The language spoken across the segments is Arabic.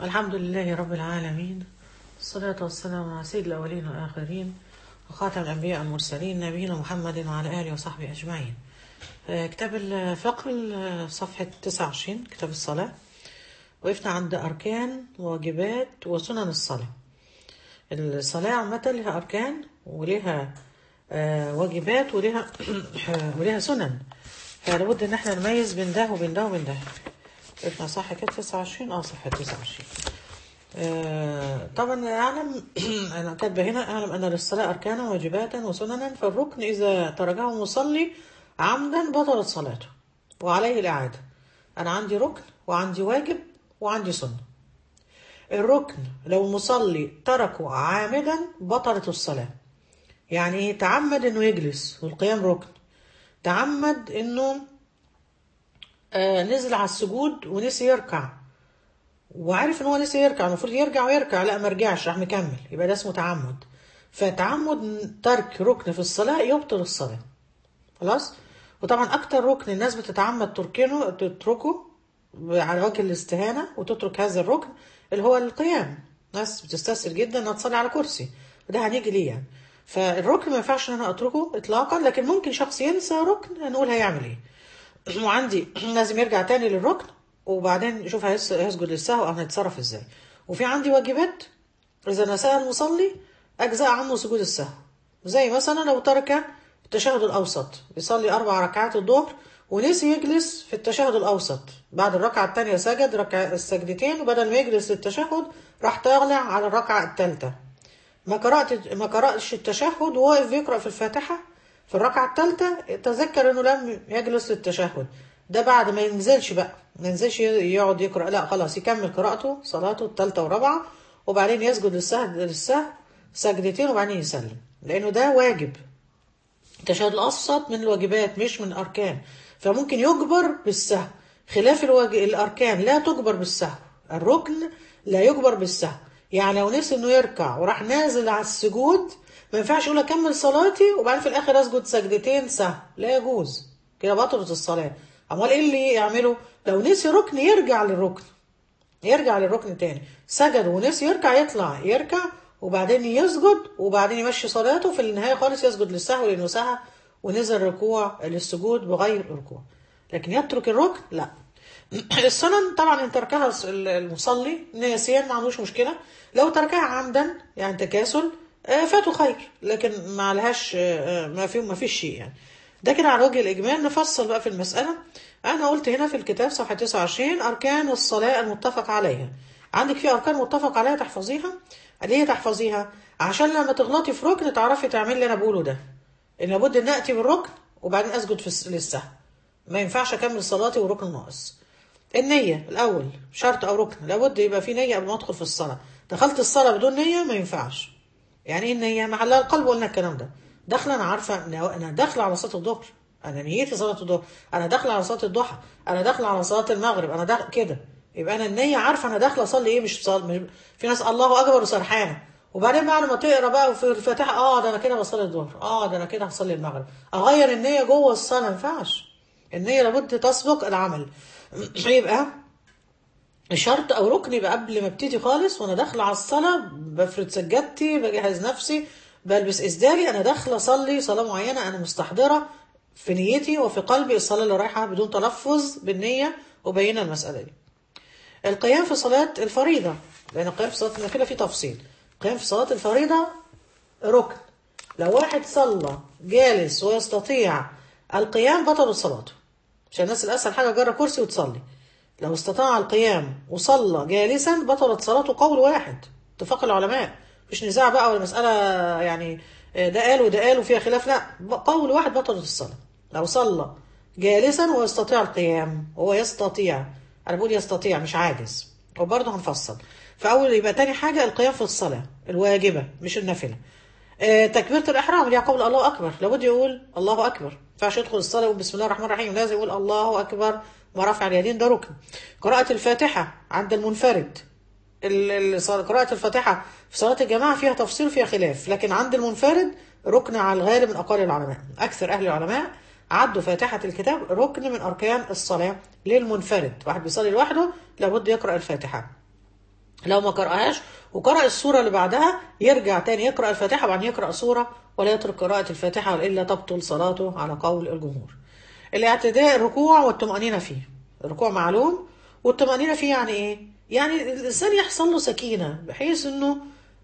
الحمد لله رب العالمين، والصلاة والسلام على سيد الأولين والآخرين وخاتم الأنبياء والمرسلين نبينا محمد وعلى آله وصحبه أجمعين. كتاب الفقه صفحة 29، كتاب الصلاة. وقفنا عند أركان وواجبات وسنن الصلاة. الصلاة عامة لها أركان ولها واجبات ولها ولها سنن، فلابد إن احنا نميز بين ده وبين ده وبين ده. وقفنا صح كده 29، صفحة 29. طبعا أعلم أنا كاتبة هنا: أعلم أن للصلاة أركانا واجباتا وسننا، فالركن إذا تركه مصلي عمدا بطلت صلاته وعليه الإعادة. أنا عندي ركن وعندي واجب وعندي سنة. الركن لو مصلي تركه عامدا بطلت الصلاة. يعني إيه؟ تعمد إنه يجلس والقيام ركن، تعمد إنه نزل على السجود ونسي يركع، وعارف ان هو نسي يركع، المفروض يرجع ويركع، لا ما رجعش، راح مكمل، يبقى ده اسمه تعمد. فتعمد ترك ركن في الصلاة يبطل الصلاة. خلاص. وطبعا اكتر ركن الناس بتتعمد تتركه على وجه الاستهانة وتترك هذا الركن اللي هو القيام. ناس بتستسهل جدا انها تصلي على كرسي، وده هنيجي ليه يعني. فالركن ما ينفعش ان انا اتركه اطلاقا، لكن ممكن شخص ينسى ركن هنقول هيعمل ايه. وعندي لازم يرجع تاني للركن وبعدين يشوف هيسجد للسهو او هيتصرف ازاي. وفي عندي واجبات اذا نساها المصلي اجزاء عنه سجود السهو، زي مثلا لو ترك التشهد الاوسط، يصلي 4 ركعات الظهر ونسي يجلس في التشهد الاوسط، بعد الركعه الثانيه سجد السجدتين، وبدل ما يجلس للتشهد راح طالع على الركعه الثالثه. ما قرأش التشهد وواقف بيقرأ في الفاتحة في الركعة الثالثة، تذكر انه لم يجلس للتشهد. ده بعد ما ينزلش بقى، ما ينزلش يقعد يقرأ، لا خلاص يكمل قراءته صلاته الثالثة والرابعة، وبعدين يسجد للسهو سجدتين وبعدين يسلم، لأنه ده واجب. التشهد الأوسط من الواجبات مش من الأركان، فممكن يجبر بالسهو، خلاف الأركان لا تجبر بالسهو. الركن لا يجبر بالسهو. يعني لو نسي انه يركع وراح نازل على السجود، ما ينفعش يقول اكمل صلاتي وبعدين في الاخر اسجد سجدتين سهو، لا يجوز، كده بطلت الصلاه. امال ايه اللي يعمله؟ لو نسي ركن يرجع للركن، يرجع للركن تاني، سجد ونسي يركع يطلع يركع وبعدين يسجد وبعدين يمشي صلاته، في النهايه خالص يسجد للسهو لانه سهى ونزل ركوع للسجود بغير ركوع. لكن يترك الركن لا. السنن طبعا ان تركها المصلي ناسيا ما عندوش مشكله، لو تركها عمدا يعني تكاسل فاته خير، لكن ما لهاش ما فيش شيء يعني. ده كده على وجه الاجمال. نفصل بقى في المساله. انا قلت هنا في الكتاب صفحه 29 اركان الصلاه المتفق عليها. عندك في اركان متفق عليها تحفظيها. ليه تحفظيها؟ عشان لما تغلطي في ركن تعرفي تعملي اللي انا بقوله ده، ان لابد ان اتي بالركن وبعدين اسجد للسهو. ما ينفعش اكمل صلاتي وركن ناقص. النية الأول شرط أو ركن، لابد يبقى في نية قبل ما أدخل في الصلاة. دخلت الصلاة بدون نية ما ينفعش. يعني إيه النية؟ محلها القلب، قلنا الكلام ده. داخلة أنا عارفة إن أنا داخلة على صلاة الظهر، أنا نيتي صلاة الظهر، أنا داخلة على صلاة الضحى، أنا داخلة على صلاة المغرب، أنا داخل كده. يبقى أنا النية عارفة أنا داخلة أصلي إيه، مش في ناس الله أكبر وسرحانة، وبعدين بعد ما تقرا بقى في الفاتحة ده أنا كده بصلي الظهر، ده أنا كده هصلي المغرب، أغير النية جوه الصلاة ما ينفعش. النية لابد تسبق العمل. يبقى شرط او ركن يبقى قبل ما ابتدي خالص وانا داخله على الصلاه بفرد سجادتي، بجهز نفسي، بلبس اسدالي، انا داخله اصلي صلاه معينه، انا مستحضره في نيتي وفي قلبي الصلاه اللي رايحه بدون تلفظ بالنيه، وبينا المساله دي. القيام في صلاه الفريضه، لان القيام في صلاه النافله في تفصيل. القيام في صلاه الفريضه ركن. لو واحد صلى جالس ويستطيع القيام بطل صلاته. عشان الناس الاسهل حاجه جرى كرسي وتصلي. لو استطاع القيام وصلى جالسا بطلت صلاته، قول واحد، اتفاق العلماء، مش نزاع بقى ولا مسألة يعني ده قال وده قال وفيها خلاف، لا، قول واحد بطلت الصلاة. لو صلى جالسا ويستطيع القيام، هو يستطيع، انا بقول يستطيع مش عاجز، وبرضه هنفصل. فأول يبقى تاني حاجة القيام في الصلاة الواجبة مش النافلة. تكبيرة الإحرام اللي هي قول الله أكبر، لابد يقول الله أكبر، ما ينفعش يدخل الصلاة يقول بسم الله الرحمن الرحيم، لازم يقول الله أكبر ورفع اليدين، ده ركن. قراءة الفاتحة عند المنفرد، قراءة الفاتحة في صلاة الجماعة فيها تفصيل فيها خلاف، لكن عند المنفرد ركن على الغالب من أقوال العلماء. أكثر أهل العلماء عدوا فاتحة الكتاب ركن من أركان الصلاة للمنفرد، واحد بيصلي لوحده لابد يقرأ الفاتحة. لو ما قرأهاش وقرأ السورة اللي بعدها يرجع تاني يقرأ الفاتحة وبعدين يقرأ سورة، ولا يترك قراءة الفاتحة وإلا تبطل صلاته على قول الجمهور. الاعتداء الركوع والطمأنينة فيه. الركوع معلوم والطمأنينة فيه يعني إيه؟ يعني الإنسان يحصل له سكينة بحيث إنه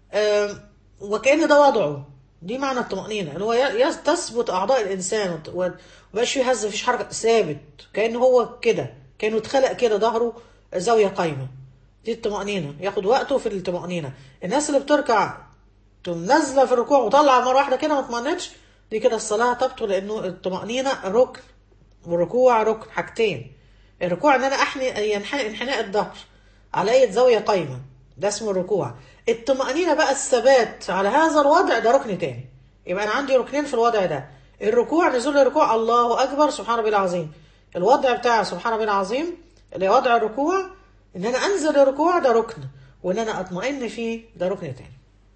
وكأن ده وضعه. دي معنى الطمأنينة، إن هو تثبت أعضاء الإنسان ومبقاش فيه هزة، مفيش حركة، ثابت كأنه هو كده، كأنه اتخلق كده، ظهره زاوية قايمة. دي الطمأنينة، ياخد وقته في الطمأنينة. الناس اللي بتركع تقوم نازلة في الركوع وطلع مرة واحدة كده ما اطمأنتش، دي كده الصلاة تبطل، لأنه الطمأنينة ركن والركوع ركن، حاجتين. الركوع ان انا احني انحناء الظهر على اي زاويه قايمه، ده اسمه الركوع. الطمأنينة بقى الثبات على هذا الوضع، ده ركن تاني. يبقى انا عندي ركنين في الوضع ده. الركوع نزول الركوع الله اكبر سبحان ربي العظيم، الوضع بتاع سبحان ربي العظيم اللي وضع الركوع، ان انا انزل الركوع ده ركن، وان انا اطمئن فيه ده ركن تاني.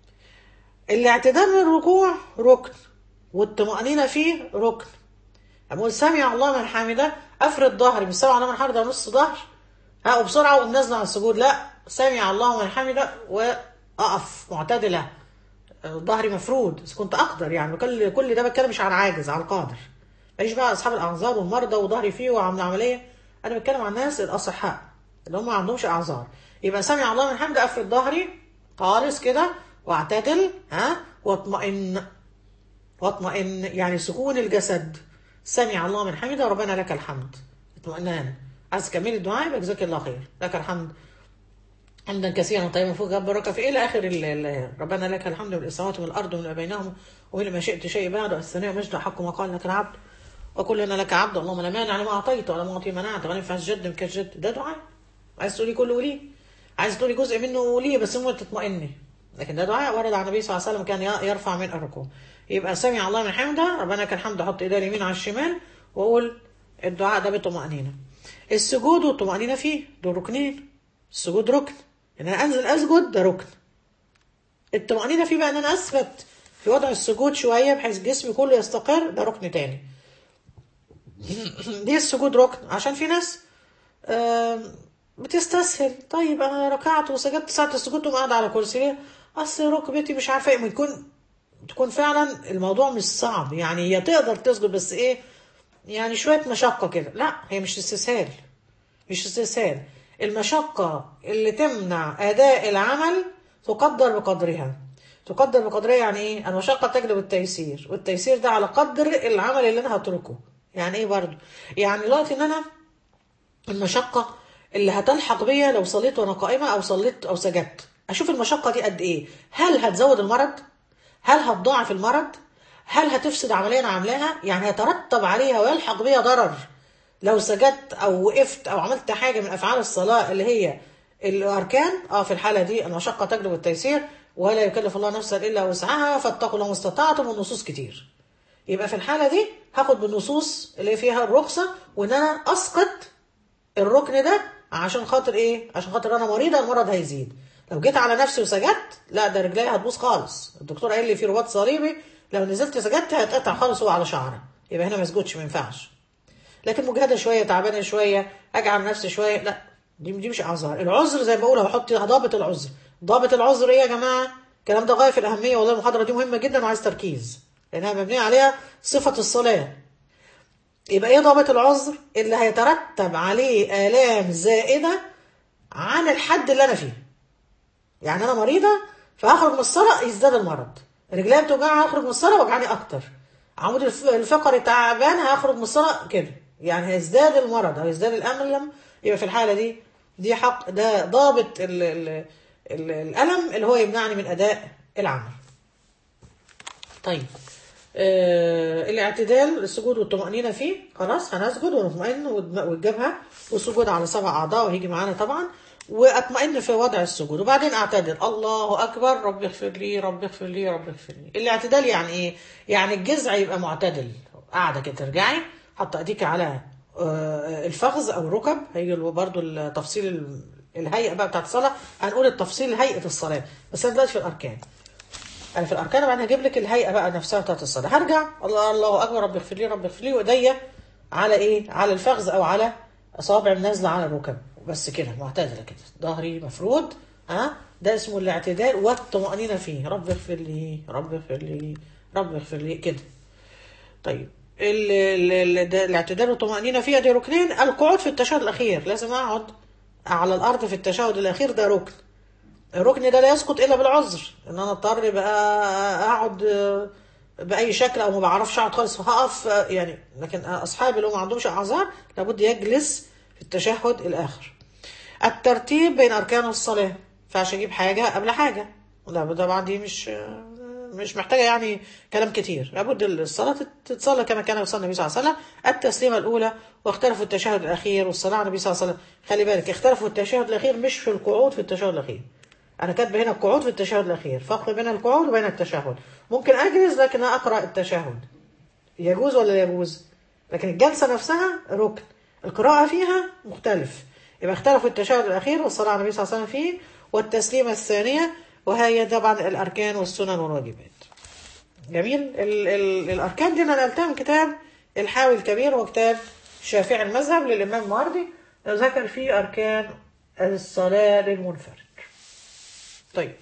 الاعتدال من الركوع ركن، والطمأنينة فيه ركن. اقول سمع الله من حمده، افرد ظهري، مش سمع الله من حمده ونص ظهر ها وبسرعه واقوم نازله على السجود، لا، سمع الله من حمده واقف معتدله، ظهري مفرود اذا كنت اقدر. يعني كل ده بتكلم مش عن عاجز، عن قادر. ماليش بقى اصحاب الاعذار والمرضى وظهري فيه وعامل عمليه، انا بتكلم عن الناس الاصحاء اللي هم ما عندهمش اعذار. يبقى سمع الله من حمده، افرد ظهري خالص كده واعتدل ها واطمئن. واطمئن يعني سكون الجسد. سمع الله من حمده ربنا لك الحمد، اطمئنان. عايز تكملي الدعاء يبقى جزاك الله خير، لك الحمد حمدا كثيرا طيبا فوق بركه في الى اخر ربنا لك الحمد من السماوات والارض ومن بينهم ومن ما شئت شيء بعد، الثناء مجد حق ما قال لك العبد وكلنا لك عبد، اللهم لا مانع لما اعطيت ولا معطي منعت ولا ينفع الجد منك الجد. ده دعاء. عايز تقولي كله وليه، عايز تقولي جزء منه وليه، بس هو تطمئني. لكن ده دعاء ورد عن النبي صلى الله عليه وسلم، كان يرفع من الركوع. يبقى سمع الله من حمده ربنا لك الحمد، احط ايدي اليمين على الشمال واقول الدعاء ده بطمأنينة. السجود والطمأنينة فيه دول ركنين. السجود ركن، ان انا انزل اسجد ده ركن. الطمأنينة فيه بقى ان انا اثبت في وضع السجود شويه بحيث جسمي كله يستقر، ده ركن تاني. دي السجود ركن، عشان في ناس بتستسهل. طيب انا ركعت وسجدت ساعة السجود تقوم قاعدة على كرسي ليه؟ اصل ركبتي مش عارفه ايه. تكون فعلا الموضوع مش صعب، يعني هي تقدر تسجد بس ايه، يعني شويه مشقه كده. لا، هي مش استسهال، مش استسهال. المشقه اللي تمنع اداء العمل تقدر بقدرها. تقدر بقدرها يعني ايه؟ المشقه تجلب التيسير، والتيسير ده على قدر العمل اللي انا هتركه. يعني ايه برضو؟ يعني دلوقتي ان انا المشقة اللي هتلحق بيا لو صليت وانا قائمة او صليت او سجدت، اشوف المشقة دي قد ايه. هل هتزود المرض؟ هل هتضاعف المرض؟ هل هتفسد عملية انا عاملاها؟ يعني هيترتب عليها ويلحق بيا ضرر لو سجدت او وقفت او عملت حاجة من افعال الصلاة اللي هي الاركان. في الحالة دي المشقة تجلب التيسير، ولا يكلف الله نفسا الا وسعها فاتقوا الله ما استطعتم، والنصوص كتير. يبقى في الحالة دي هاخد بالنصوص اللي فيها الرخصة، وان انا اسقط الركن ده عشان خاطر ايه؟ عشان خاطر انا مريضه المرض هيزيد. لو جيت على نفسي وسجدت لا، ده رجلي هتبوظ خالص. الدكتور قال لي في رباط صليبي، لو نزلت سجدت هيتقطع خالص هو على شعري، يبقى هنا ما اسجدش، ما ينفعش. لكن مجهده شويه، تعبانه شويه، اجي على نفسي شويه، لا، دي مش اعذار. العذر زي ما بقول هحط ضابط العذر. ضابط العذر ايه يا جماعه؟ الكلام ده غايه في الاهميه، والله المحاضره دي مهمه جدا وعايز تركيز، لانها مبنيه عليها صفه الصلاه. يبقى ايه ضابط العذر؟ اللي هيترتب عليه آلام زائدة عن الحد اللي انا فيه. يعني انا مريضة فهخرج من الصلاة يزداد المرض، رجلي بتوجعني هخرج من الصلاة وجعني اكتر، عمود الفقري تعبان هخرج من الصلاة كده، يعني هيزداد المرض او يزداد الألم. يبقى في الحالة دي حق، ده ضابط ال الألم اللي هو يمنعني من أداء العمل. طيب الاعتدال، السجود والطمأنينة فيه، خلاص هنسجد ونطمئن والجبهة والسجود على 7 أعضاء وهيجي معانا طبعا، واطمئن في وضع السجود وبعدين اعتدل. الله أكبر رب اغفر لي رب اغفر لي رب اغفر لي. الاعتدال يعني ايه؟ يعني الجذع يبقى معتدل، قاعدة كده ترجعي حط ايديك على الفخذ او الركب. هيجي برضو التفصيل الهيئة بقى بتاعت الصلاة، هنقول التفصيل هيئة الصلاة، بس انا دلوقتي في الأركان. انا في الاركان بعدين هجيب لك الهيئه بقى نفسها بتاعت الصلاه. هرجع الله اكبر رب اغفر لي رب اغفر لي، وايديا على ايه؟ على الفخذ او على اصابع نازله على الركب، بس كده معتدله كده، ظهري مفرود ده اسمه الاعتدال والطمأنينة فيه. رب اغفر لي، رب اغفر لي، رب اغفر لي كده. طيب ده الاعتدال والطمأنينة فيها دي ركنين. القعود في التشهد الأخير، لازم أقعد على الأرض في التشهد الأخير، ده ركن. الركن ده لا يسقط إلا بالعذر، إن أنا أضطر بقى أقعد بأي شكل، أو ما بعرفش أقعد خالص هقف يعني. لكن أصحابي اللي هم ما عندهمش أعذار لابد يجلس في التشهد الآخر. الترتيب بين أركان الصلاة، ما ينفعش أجيب حاجة قبل حاجة، لا طبعا دي مش محتاجة يعني كلام كتير. لابد الصلاة تتصلى كما كان يصلي النبي صلى الله عليه وسلم. التسليمة الأولى، واختلفوا التشهد الأخير، والصلاة على النبي صلى الله عليه وسلم. خلي بالك، اختلفوا التشهد الأخير مش في القعود في التشهد الأخير. أنا كاتبة هنا القعود في التشهد الأخير، فرق بين القعود وبين التشهد. ممكن أجلس لكن أقرأ التشهد، يجوز ولا يجوز؟ لكن الجلسة نفسها ركن، القراءة فيها مختلف. يبقى اختلفوا التشهد الأخير والصلاة على النبي صلى الله عليه وسلم فيه، والتسليمة الثانية، وهي طبعا الأركان والسنن والواجبات. جميل. الأركان دي أنا نقلتها من كتاب الحاوي الكبير، وكتاب شافعي المذهب للإمام الماوردي، ذكر فيه أركان الصلاة للمنفرد. طيب،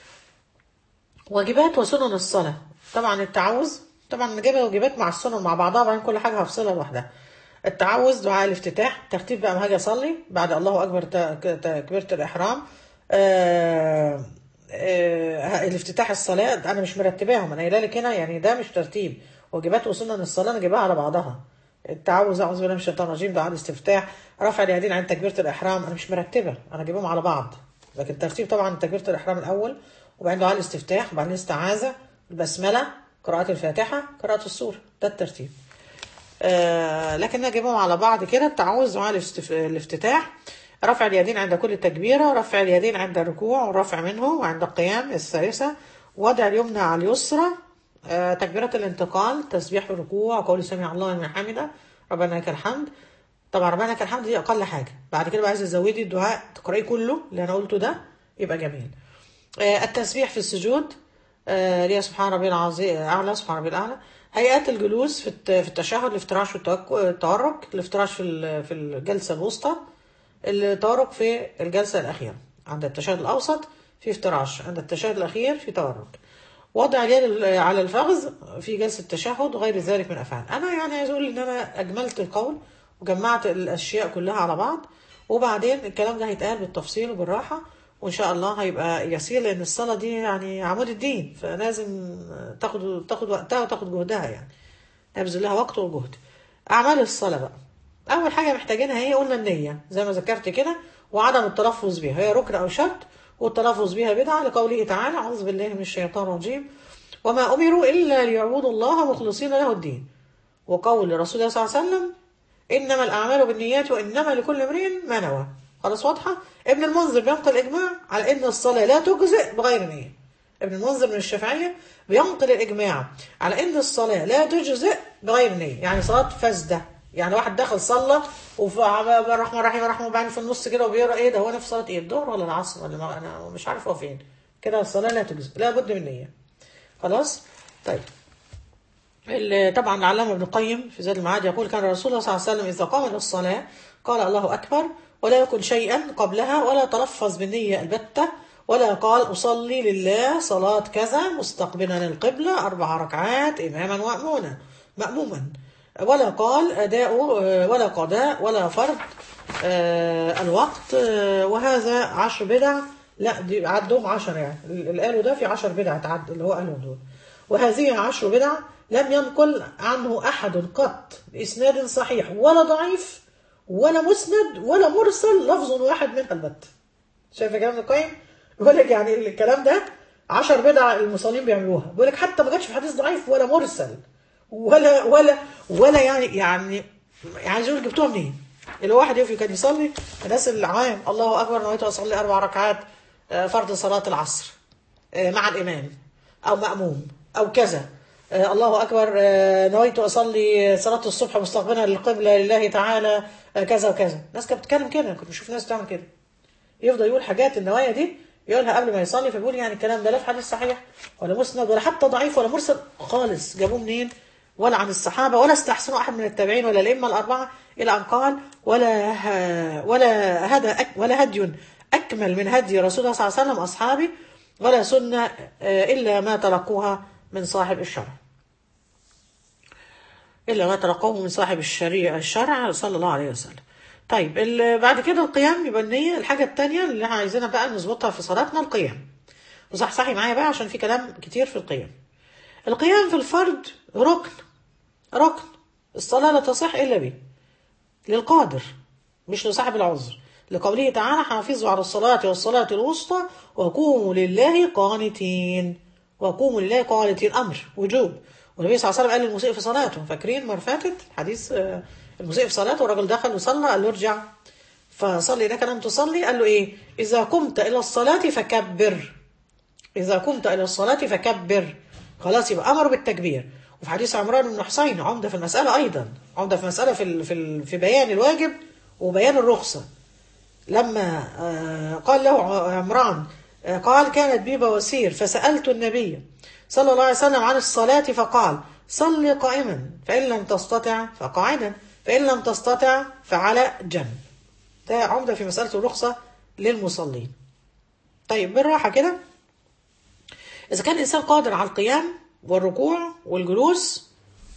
واجبات وسنن الصلاة. طبعا التعوذ، طبعا نجيبها واجبات مع السنن مع بعضها، بعدين كل حاجة هفصلها لوحدها. التعوذ، دعاء الافتتاح، ترتيب بقى ما هاجي اصلي بعد الله اكبر تكبيرة الاحرام. الافتتاح الصلاة انا مش مرتباهم، انا قايله لك هنا يعني ده مش ترتيب. واجبات وسنن الصلاة نجيبها على بعضها. التعوذ، اعوذ بالله من الشيطان الرجيم، دعاء الاستفتاح، رفع اليدين عند تكبيرة الاحرام، انا مش مرتبه، انا جايبهم على بعض. لكن الترتيب طبعا تكبيرة الاحرام الاول، وبعدين دعاء الاستفتاح، وبعدين الاستعاذة، البسملة، قراءة الفاتحة، قراءة السورة، ده الترتيب. لكن نجيبهم على بعض كده. التعوذ، دعاء الافتتاح، رفع اليدين عند كل تكبيرة، رفع اليدين عند الركوع والرفع منه وعند القيام الثالثة، وضع اليمنى على اليسرى، تكبيرة الانتقال، تسبيح في الركوع، وقول سمع الله لمن حمده، ربنا لك الحمد. طبعا ربنا لك الحمد دي أقل حاجة، بعد كده بقى عايزة تزودي الدعاء تقرأيه كله اللي أنا قلته ده يبقى جميل. التسبيح في السجود، ليه سبحان ربي العظيم أعلى، سبحان ربي الأعلى. هيئات الجلوس في التشهد، الافتراش والتورك، الافتراش في الجلسة الوسطى، التورك في الجلسة الأخيرة. عند التشهد الأوسط في افتراش، عند التشهد الأخير في تورك. وضع اليد على الفخذ في جلسة التشهد، وغير ذلك من أفعال. أنا يعني عايز أقول إن أنا أجملت القول وجمعت الأشياء كلها على بعض، وبعدين الكلام ده هيتقال بالتفصيل وبالراحة، وإن شاء الله هيبقى يسير، لأن الصلاة دي يعني عمود الدين، فلازم تاخد وقتها وتاخد جهدها، يعني نبذل لها وقت وجهد. أعمال الصلاة بقى، أول حاجة محتاجينها هي قلنا النية زي ما ذكرت كده، وعدم التلفظ بها، هي ركن أو شرط، والتلفظ بها بدعة، لقوله تعالى أعوذ بالله من الشيطان الرجيم وما أمروا إلا ليعبدوا الله مخلصين له الدين، وقول رسول الله صلى الله عليه وسلم إنما الأعمال بالنيات وإنما لكل امرئ ما نوى. خلاص واضحة. ابن المنذر بينقل الإجماع على إن الصلاة لا تجزئ بغير نية. ابن المنذر من الشافعية بينقل الإجماع على إن الصلاة لا تجزئ بغير نية، يعني صلاة فاسدة، يعني واحد دخل صلى الرحمن الرحيم الرحمن وبعدين في النص كده وبيقرا ايه ده، هو انا في صلاه ايه، الظهر ولا العصر ولا انا مش عارف هو فين كده، الصلاه لا تجزئ، لا بد من نيه. خلاص. طيب، طبعا العلامة ابن القيم في زاد المعاد يقول كان الرسول صلى الله عليه وسلم إذا قام للصلاة قال الله أكبر، ولا يكن شيئا قبلها، ولا تلفظ بالنية البتة، ولا قال أصلي لله صلاة كذا مستقبلا القبلة 4 ركعات إماما مأموما، ولا قال أداء ولا قضاء ولا فرض الوقت، وهذا 10 بدع. لا دي عدهم 10، يعني اللي قالوا ده في 10 بدع تعد اللي هو قالهم دول. وهذه 10 بدع لم ينقل عنه أحد قط بإسناد صحيح ولا ضعيف ولا مسند ولا مرسل لفظ واحد منها البت. شايف كلام ابن القيم؟ بيقول لك يعني الكلام ده 10 بدع المصلين بيعملوها، بيقول لك حتى ما جاتش في حديث ضعيف ولا مرسل ولا يعني عايز يقول جبتوها منين؟ اللي واحد يقف كان يصلي الناس العام الله أكبر نويت أصلي 4 ركعات فرض صلاة العصر مع الإمام أو مأموم أو كذا، الله أكبر نويت أصلي صلاة الصبح مستقبلا للقبلة لله تعالى كذا وكذا. ناس كانت بتتكلم كده، كنت بشوف ناس تعمل كده، يفضل يقول حاجات النوايا دي يقولها قبل ما يصلي، فبيقول يعني الكلام ده لا في حديث صحيح ولا مسند ولا حتى ضعيف ولا مرسل خالص، جابوه منين؟ ولا عن الصحابة ولا استحسنوا أحد من التابعين ولا الأئمة الأربعة، إلى أن قال ولا هدي أكمل من هدي رسول الله صلى الله عليه وسلم أصحابي، ولا سنة إلا ما تلقوها من صاحب الشرع، إلا ما تلقوه من صاحب الشرع صلى الله عليه وسلم. طيب بعد كده القيام يبقى النية. الحاجة التانية اللي احنا عايزينها بقى نظبطها في صلاتنا القيام. وصحصحي معايا بقى عشان في كلام كتير في القيام. القيام في الفرد ركن الصلاة لا تصح إلا به، للقادر مش لصاحب العذر، لقوله تعالى: حافظوا على الصلاة والصلاة الوسطى وقوموا لله قانتين. وقوموا لله قانتين أمر وجوب. والنبي صلى الله عليه وسلم قال للمسيء في صلاته، فاكرين مرة فاتت حديث المسيء في صلاته، والراجل دخل وصلى، قال له ارجع فصلي انك لم تصلي. قال له ايه؟ إذا قمت إلى الصلاة فكبر. إذا قمت إلى الصلاة فكبر. خلاص، يبقى أمر بالتكبير. وفي حديث عمران بن حسين عمدة في المسألة أيضا، عمدة في مسألة في بيان الواجب وبيان الرخصة. لما قال له عمران، قال: كانت بي بواسير فسألت النبي صلى الله عليه وسلم عن الصلاة فقال: صل قائما، فإن لم تستطع فقاعدا، فإن لم تستطع فعلى جنب. ده عمدة في مسألة الرخصة للمصلين. طيب بالراحة كده، إذا كان الإنسان قادر على القيام والركوع والجلوس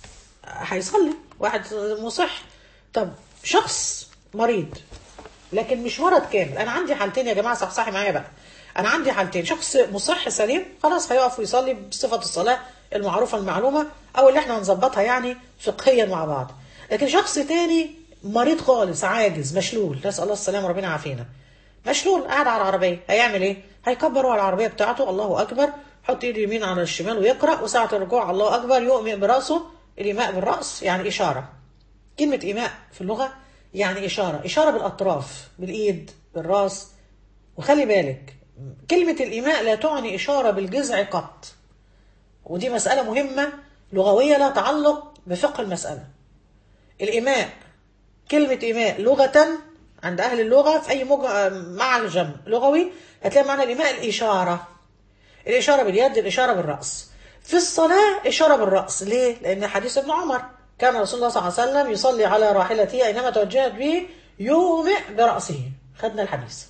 هيصلي، واحد مصح. طب شخص مريض لكن مش مرض كامل، أنا عندي حالتين يا جماعة، صحصحي معايا بقى. أنا عندي حالتين: شخص مصح سليم خلاص هيقف ويصلي بصفة الصلاة المعروفة المعلومة، أو اللي احنا هنظبطها يعني فقهيا مع بعض. لكن شخص تاني مريض خالص، عاجز، مشلول، نسأل الله السلامة ربنا يعافينا، مشلول، قاعد على العربية، هيعمل ايه؟ هيكبر على العربية بتاعته الله أكبر، حط ايده يمين على الشمال ويقرأ، وساعة الركوع الله أكبر، يؤمئ برأسه. الإيماء بالرأس يعني إشارة. كلمة إيماء في اللغة يعني إشارة بالأطراف، بالإيد، بالرأس. وخلي بالك كلمة الإيماء لا تعني إشارة بالجذع قط، ودي مسألة مهمة لغوية لا تعلق بفقه المسألة. الإيماء، كلمة إيماء لغة عند أهل اللغة في أي معجم لغوي هتلاقي معنى الإيماء الإشارة. الإشارة باليد، الإشارة بالرأس. في الصلاة إشارة بالرأس. ليه؟ لأن حديث ابن عمر: كان رسول الله صلى الله عليه وسلم يصلي على راحلته أينما توجهت به يومئ برأسه. خدنا الحديث،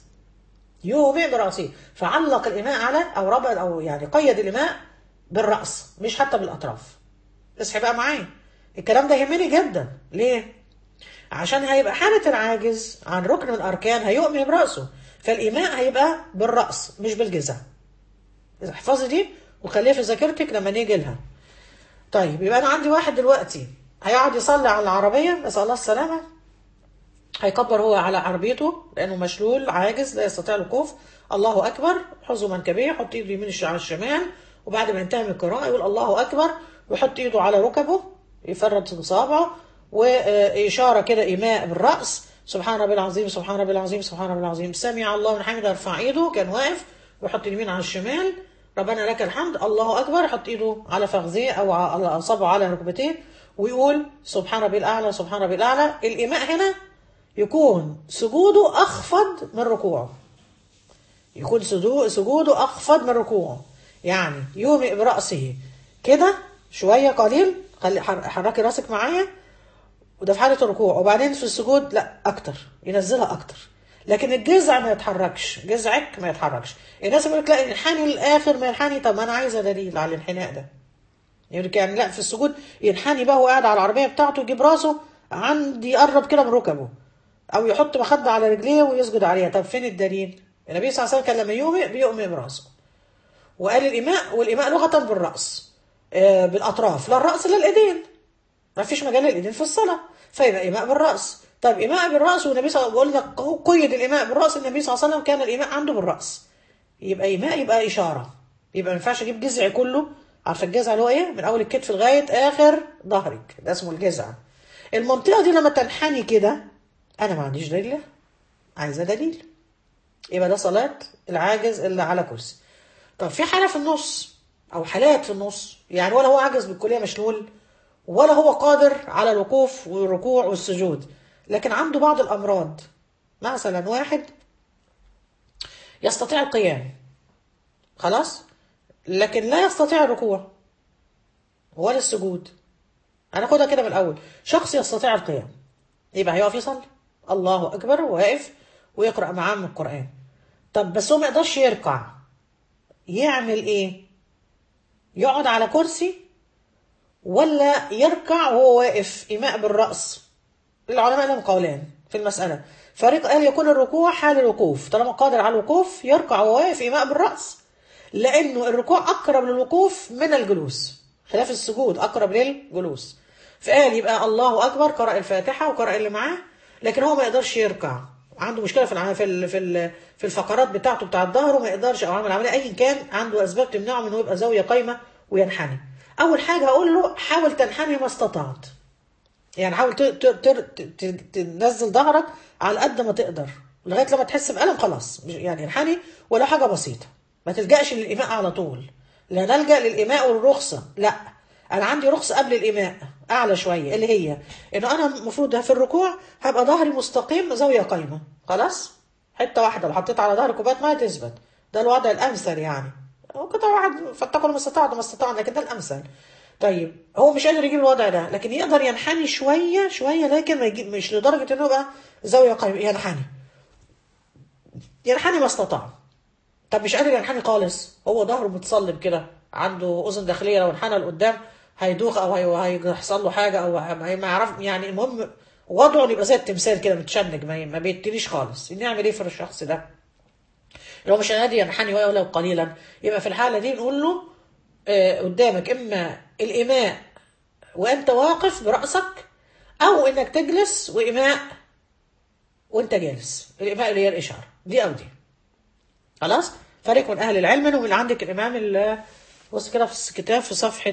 يومئ برأسه، فعلق الإيماء على، أو ربط، أو يعني قيد الإيماء بالرأس مش حتى بالأطراف. اصحي بقى معايا، الكلام ده يهمني جدا. ليه؟ عشان هيبقى حالة العاجز عن ركن من الأركان هيؤمن برأسه، فالإيماء هيبقى بالرأس مش بالجذع. احفظي دي وخليها في ذاكرتك لما نيجي لها. طيب يبقى أنا عندي واحد دلوقتي هيقعد يصلي على العربية، نسأل الله السلامة، هيكبر هو على عربيته لأنه مشلول عاجز لا يستطيع الوقوف، الله أكبر، حظه منكبيه، يحط إيده يمين على الشمال، وبعد ما ينتهي من القراءة يقول الله أكبر، ويحط إيده على ركبه، يفرد صابعه، وإشارة كده إيماء بالرأس: سبحان ربي العظيم، سبحان ربي العظيم، سبحان ربي العظيم، سمع الله من حمده، يرفع إيده كان واقف، ويحط اليمين على الشمال، ربنا لك الحمد، الله أكبر، يحط إيده على فخذيه أو على أصابعه على ركبتيه، ويقول سبحان ربي الأعلى، سبحان ربي الأعلى. الإيماء هنا يكون سجوده أخفض من ركوعه، يكون سجوده أخفض من ركوعه، يعني يومئ برأسه كده شوية قليل، حركي راسك معايا، وده في حالة الركوع. وبعدين في السجود لا أكتر، ينزلها أكتر، لكن الجذع ما يتحركش، جذعك ما يتحركش. الناس يقول لك لا ينحني للآخر، ما ينحني. طب ما أنا عايزة دليل على الانحناء ده. يعني لا، في السجود ينحني بقى، هو قاعد على العربية بتاعته، يجيب راسه عندي يقرب كده من ركبه، أو يحط مخدة على رجليه ويسجد عليها. طب فين الدليل؟ النبي صلى الله عليه وسلم كان لما يومئ بيؤمئ براسه، وقال الإيماء، والإيماء لغة بالرأس، بالأطراف، لا الرأس لا الإيدين، ما فيش مجال للإيدين في الصلاة، فيبقى إيماء بالرأس. طب إيماء بالرأس، والنبي صلى الله عليه وسلم بيقول لك قيد الإيماء بالرأس، النبي صلى الله عليه وسلم كان الإيماء عنده بالرأس، يبقى إيماء، يبقى إشارة، يبقى ما ينفعش أجيب جذع كله. عارفة الجذع اللي هو إيه؟ من أول الكتف لغاية آخر ظهرك، ده اسمه الجذع. المنطقة دي لما تنحني كده أنا ما عنديش دليل، عايزة دليل. يبقى ده صلاة العاجز اللي على كرسي. طب في حالة في النص أو حالات في النص، يعني ولا هو عاجز بالكلية مشلول، ولا هو قادر على الوقوف والركوع والسجود، لكن عنده بعض الأمراض. مثلا واحد يستطيع القيام خلاص، لكن لا يستطيع الركوع ولا السجود. هناخدها كده من الأول. شخص يستطيع القيام يبقى هيقف يصلي الله أكبر، واقف ويقرأ معاه من القرآن. طب بس هو ما يقدرش يركع، يعمل ايه؟ يقعد على كرسي ولا يركع وهو واقف ايماء بالرأس؟ العلماء لهم قولان في المسألة. فريق قال يكون الركوع حال الوقوف، طالما قادر على الوقوف يركع وهو واقف ايماء بالرأس، لانه الركوع اقرب للوقوف من الجلوس، خلاف السجود اقرب للجلوس. فقال يبقى الله اكبر، قرأ الفاتحة وقرأ اللي معاه، لكن هو ما يقدرش يركع، عنده مشكلة في الفقرات بتاعته بتاع الظهر، وما يقدرش او عمل عملية ايا كان، عنده اسباب تمنعه من انه يبقى زاوية قايمة وينحني. اول حاجة هقول له حاول تنحني ما استطعت، يعني حاول تنزل ظهرك على قد ما تقدر لغايه لما تحس بألم، خلاص يعني انحني ولا حاجه بسيطه. ما تلجأش للإيماء على طول، لا نلجأ للإيماء والرخصه، لا، انا عندي رخصه قبل الإيماء اعلى شويه، اللي هي انه انا المفروض في الركوع هبقى ظهري مستقيم زاويه قايمه، خلاص حته واحده لو حطيت على ظهري كوبايه ميه تثبت، ده الوضع الامثل يعني. ممكن طبعا واحد فاتقوا ما استطاع ما استطاع، لكن ده الامثل. طيب هو مش قادر يجيب الوضع ده، لكن يقدر ينحني شويه شويه، لكن ما يجيب مش لدرجه انه يبقى زاويه قايمه، ينحني ما استطاع. طب مش قادر ينحني خالص، هو ظهره متصلب كده، عنده اذن داخليه، لو انحنى لقدام هيدوخ او هيحصل له حاجه او ما يعرف، يعني المهم وضعه يبقى زي التمثال كده متشنج، ما بيتنيش خالص. نعمل ايه في الشخص ده؟ لو مش قادر ينحني ولو قليلا، يبقى في الحاله دي نقول له قدامك اما الإيماء وانت واقف برأسك، او انك تجلس وإيماء وانت جالس، الإيماء اللي هي الإشارة دي او دي. خلاص، فريق من أهل العلم منهم اللي عندك الإمام بص كده في الكتاب في صفحة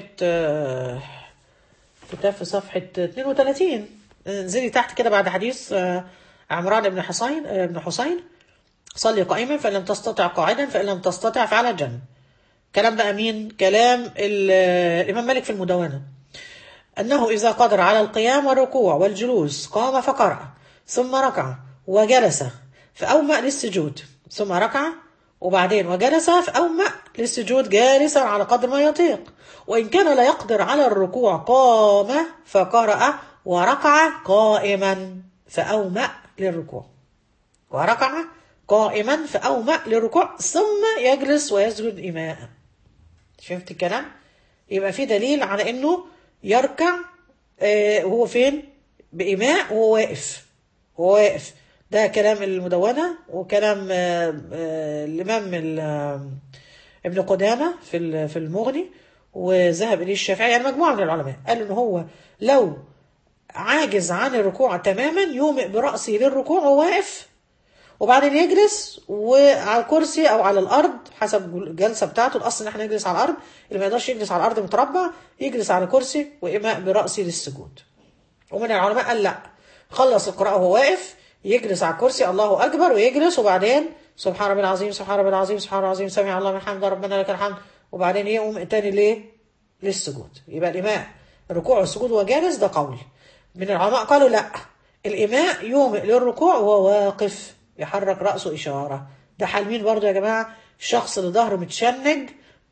كتاب في صفحة 32، انزلي تحت كده بعد حديث عمران بن حسين صلي قائما فإن لم تستطع قاعدا فإن لم تستطع فعلى جنب. كلام بقى مين؟ كلام الإمام مالك في المدونة، أنه إذا قدر على القيام والركوع والجلوس قام فقرأ ثم ركع وجلس فأومأ للسجود، ثم ركع وبعدين وجلس فأومأ للسجود جالسا على قدر ما يطيق، وإن كان لا يقدر على الركوع قام فقرأ وركع قائما فأومأ للركوع، وركع قائما فأومأ للركوع ثم يجلس ويسجد إيماء. فهمت الكلام؟ يبقى في دليل على انه يركع وهو فين؟ بإيماء وهو واقف، وهو واقف. ده كلام المدونة وكلام الإمام ابن قدامة في المغني، وذهب إليه الشافعي، يعني مجموعة من العلماء قالوا إن هو لو عاجز عن الركوع تماما يومئ برأسه للركوع وهو واقف، وبعدين يجلس وعلى الكرسي او على الارض حسب الجلسه بتاعته. الاصل ان احنا نجلس على الارض، اللي ما يقدرش يجلس على الارض متربع يجلس على كرسي وايماء براسه للسجود. ومن العلماء قال لا، خلص القراءه وهو واقف يجلس على الكرسي الله اكبر ويجلس، وبعدين سبحان ربي العظيم سبحان ربي العظيم سبحان ربي العظيم سمع الله من حمده ربنا لك الحمد، وبعدين يقوم تاني ليه؟ للسجود. يبقى الايماء الركوع والسجود وهو جالس، ده قول. من العلماء قالوا لا، الإيماء يومئ للركوع وهو واقف يحرك رأسه إشارة. ده حال مين برضو يا جماعة؟ الشخص اللي ظهره متشنج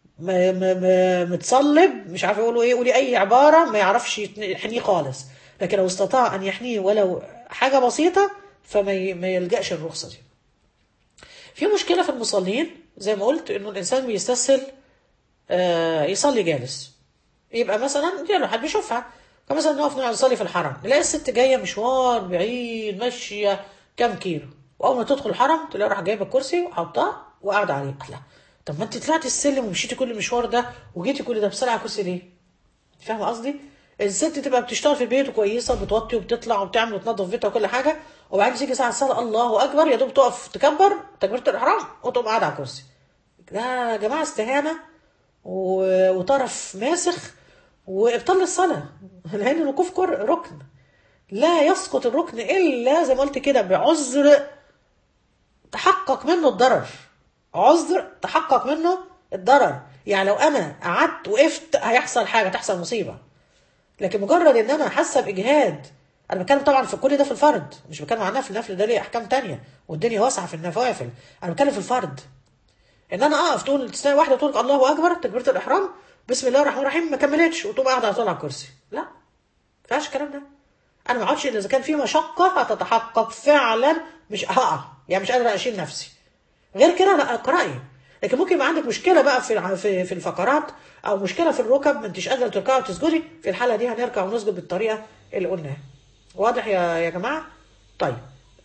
متصلب، مش عارف يقولوا ايه، يقولي أي عبارة ما يعرفش يحنيه خالص، لكن لو استطاع أن يحنيه ولو حاجة بسيطة فما يلجأش الرخصة دي. في مشكلة في المصلين زي ما قلت، إنه الإنسان بيستسهل يصلي جالس. يبقى مثلا دي لو حد بيشوفها، فمثلا نقف نصلي في الحرم، نلاقي الست جايه مشوار بعيد ماشيه كام كيلو، واول ما تدخل الحرم تلاقي راح جايبه الكرسي وحطاه وقاعده عليه. لا، طب ما انت طلعتي السلم ومشيتي كل المشوار ده وجيتي كل ده بسرعه على الكرسي ليه؟ فاهمه قصدي؟ الست تبقى بتشتغل في البيت وكويسه، بتوطي وبتطلع وبتعمل وتنظف بيتها وكل حاجه، وبعدين تيجي ساعه الصلاه الله اكبر يا دوب تقف تكبر تكبيره الاحرام وتقوم قاعده على الكرسي. ده يا جماعه استهانه وطرف ماسخ وابطال الصلاه، لان الوقوف ركن، لا يسقط الركن الا زي ما قلت كده بعذر تحقق منه الضرر، عذر تحقق منه الضرر. يعني لو انا قعدت وقفت هيحصل حاجه، تحصل مصيبه، لكن مجرد ان انا حاسه باجهاد، انا بتكلم طبعا في كل ده في الفرد، مش بتكلم عن النفل، النفل ده ليه احكام تانية والدنيا واسعه في النوافل، انا بتكلم في الفرد. ان انا اقف تقول تستنى واحده تقول الله اكبر تكبيره الاحرام بسم الله الرحمن الرحيم ما كملتش وتقوم قاعده على طول على الكرسي، لا ما فيهاش الكلام ده. انا ما اقعدش الا اذا كان في مشقه هتتحقق فعلا، مش هقع يعني مش قادره اشيل نفسي، غير كده لا اقرأي. لكن ممكن يبقى عندك مشكله بقى في الفقرات، او مشكله في الركب، ما انتش قادره تركعي وتسجدي، في الحاله دي هنركع ونسجد بالطريقه اللي قلناها. واضح يا جماعه؟ طيب.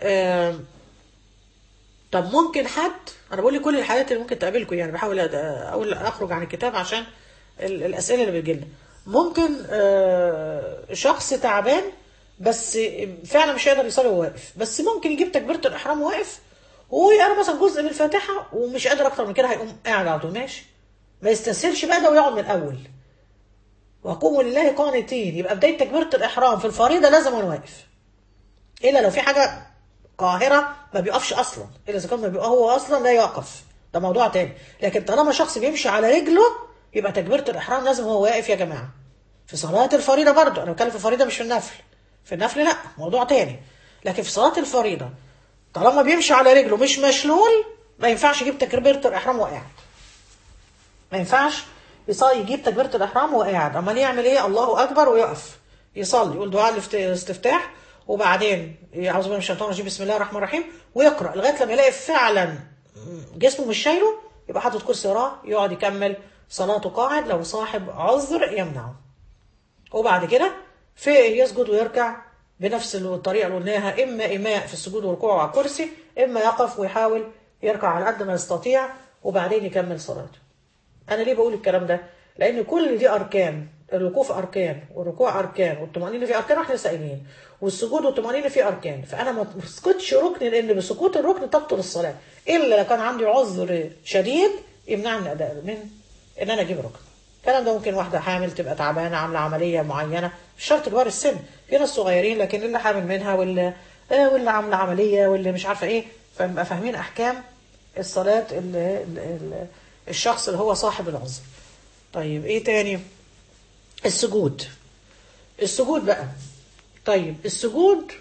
طب ممكن حد، انا بقول لي كل الحالات اللي ممكن تقابلكم، يعني بحاول اقول اخرج عن الكتاب عشان الاسئله اللي بتجيلنا. ممكن شخص تعبان بس فعلا مش هيقدر يصلي وهو واقف، بس ممكن يجيب تكبيره الاحرام واقف ويقرا مثلا جزء من الفاتحه ومش قادر اكتر من كده، هيقوم قاعد على طول ماشي، ما يستسهلش بقى ده ويقعد من الاول. وقوموا لله قانتين، يبقى بدايه تكبيره الاحرام في الفريضه لازم وانا واقف، الا لو في حاجه قاهره ما بيقفش اصلا، الا اذا كان ما بيبقى هو اصلا لا يقف، ده موضوع تاني. لكن طالما شخص بيمشي على رجله يبقى تكبيره الاحرام لازم هو واقف يا جماعه. في صلاه الفريضه برضه، انا بتكلم في الفريضه مش في النفل، في النفل لا موضوع تاني، لكن في صلاه الفريضه طالما بيمشي على رجله مش مشلول ما ينفعش يجيب تكبيره الاحرام وقاعد، ما ينفعش يجيب تكبيره الاحرام وقاعد. امال يعمل ايه؟ الله اكبر ويقف يصلي، يقول دعاء الاستفتاح، وبعدين اعوذ بالله من الشيطان الرجيم بسم الله الرحمن الرحيم، ويقرا لغايه لما يلاقي فعلا جسمه مش شايله، يبقى حاطط كرسي وراه يقعد يكمل صلاته قاعد لو صاحب عذر يمنعه. وبعد كده في يسجد ويركع بنفس الطريقه اللي قلناها، اما ايماء في السجود والركوع على الكرسي، اما يقف ويحاول يركع على قد ما يستطيع وبعدين يكمل صلاته. انا ليه بقول الكلام ده؟ لان كل دي اركان، الوقوف اركان والركوع اركان والطمانينه في اركان، واحنا سائلين، والسجود والطمانينه في اركان، فانا ما اسقطش ركن، لان بسقوط الركن تبطل الصلاه، الا لو كان عندي عذر شديد يمنعني من ان انا اجيب ركن. الكلام ده ممكن واحده حامل تبقى تعبانه عامله عمليه معينه، مش شرط كبار السن، في ناس صغيرين لكن اللي حامل منها واللي عامله عمليه واللي مش عارفه ايه، فنبقى فاهمين احكام الصلاه الشخص اللي هو صاحب العذر. طيب ايه تاني؟ السجود. السجود بقى، طيب السجود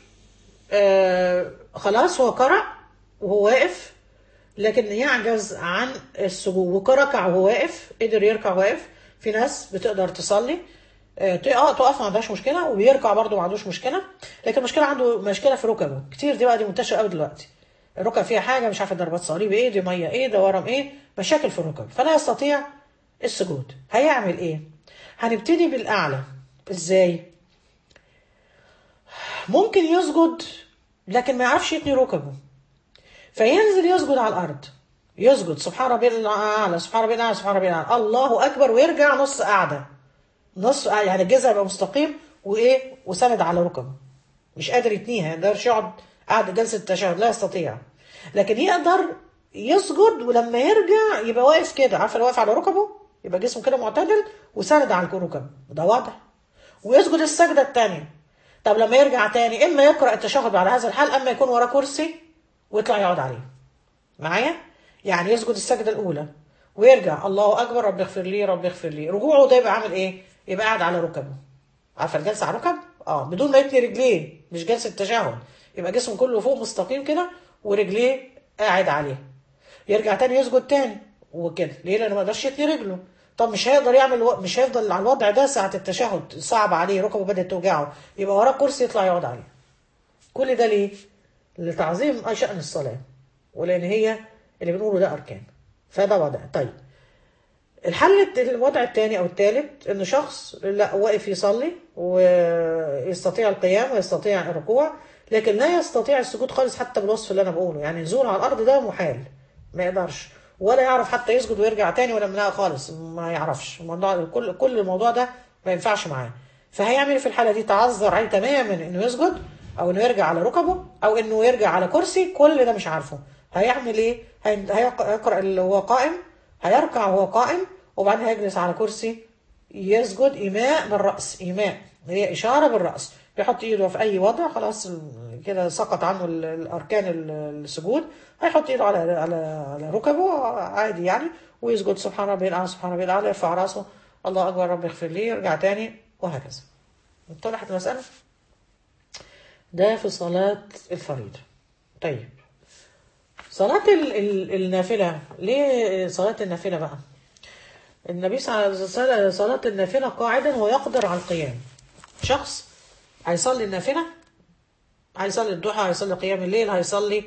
خلاص هو قرأ وهو واقف، لكن يعجز عن السجود وكركع وهو واقف، قدر يركع واقف. في ناس بتقدر تصلي تقف ما عندهاش مشكله، وبيركع برضه ما عندوش مشكله، لكن المشكله عنده مشكله في ركبه كتير، دي بقى دي منتشره قوي دلوقتي، الركب فيها حاجه مش عارفه ضربات صليب ايه، دي ميه ايه، ده ورم ايه، مشاكل في الركب، فلا يستطيع السجود. هيعمل ايه؟ هنبتدي بالاعلى. ازاي؟ ممكن يسجد لكن ما يعرفش يتني ركبه، فينزل يسجد على الارض، يسجد سبحان ربي الاعلى سبحان ربي الاعلى سبحان ربي الاعلى الله اكبر، ويرجع نص قاعده، نص يعني الجذع يبقى مستقيم وايه وسند على ركبه، مش قادر يتنيها، ما يقدرش يقعد قاعد جلسه التشهد، لا يستطيع، لكن يقدر يسجد، ولما يرجع يبقى واقف كده، عارفه لو واقف على ركبه يبقى جسمه كده معتدل وسند على الركب، ده واضح. ويسجد السجده الثانيه. طب لما يرجع تاني اما يقرا التشهد على هذا الحال، اما يكون وراه كرسي ويطلع يقعد عليه معايا، يعني يسجد السجده الاولى ويرجع الله اكبر رب اغفر لي رب اغفر لي، رجوعه ده يبقى عامل ايه؟ يبقى قاعد على ركبه، عارفه الجلسه على الركب؟ بدون ما يتني رجليه، مش جلسه تشهد، يبقى جسمه كله فوق مستقيم كده ورجليه قاعد عليها. يرجع تاني يسجد تاني وكده، ليه؟ لانه ما يقدرش يتني رجله. طب مش هيقدر يعمل مش هيفضل على الوضع ده ساعه التشهد، صعب عليه، ركبه بدات توجعه، يبقى وراه كرسي يطلع يقعد عليه. كل ده ليه؟ لتعظيم شأن الصلاه، ولان هي اللي بنقوله ده اركان، فده وضع. طيب الوضع الثاني او الثالث، انه شخص لا واقف يصلي ويستطيع القيام ويستطيع الركوع، لكن لا يستطيع السجود خالص حتى بالوصف اللي انا بقوله، يعني نزول على الارض ده محال، ما يقدرش، ولا يعرف حتى يسجد ويرجع تاني ولا منها خالص، ما يعرفش الموضوع، كل الموضوع ده ما ينفعش معاه. فهيعمل في الحاله دي تعذر عليه تماما انه يسجد، او انه يرجع على ركبه، او انه يرجع على كرسي، كل ده مش عارفه. هيعمل ايه؟ هيقرأ اللي هو قائم، هيركع وهو قائم، وبعدين هيجلس على كرسي يسجد إيماء بالرأس، إيماء هي إشارة بالرأس، يحط إيده في أي وضع، خلاص كده سقط عنه الأركان السجود، هيحط إيده على ركبه عادي يعني، ويسجد سبحان ربي الأعلى سبحان ربي الأعلى، يرفع راسه الله أكبر رب اغفر لي، يرجع تاني، وهكذا. اتضحت المسألة؟ ده في صلاة الفريضة. طيب صلاة النافلة، ليه صلاة النافلة بقى؟ النبي صلى الله عليه وسلم صلاة النافلة قاعدا ويقدر على القيام. شخص هيصلي النافلة، هيصلي الضحى، هيصلي قيام الليل، هيصلي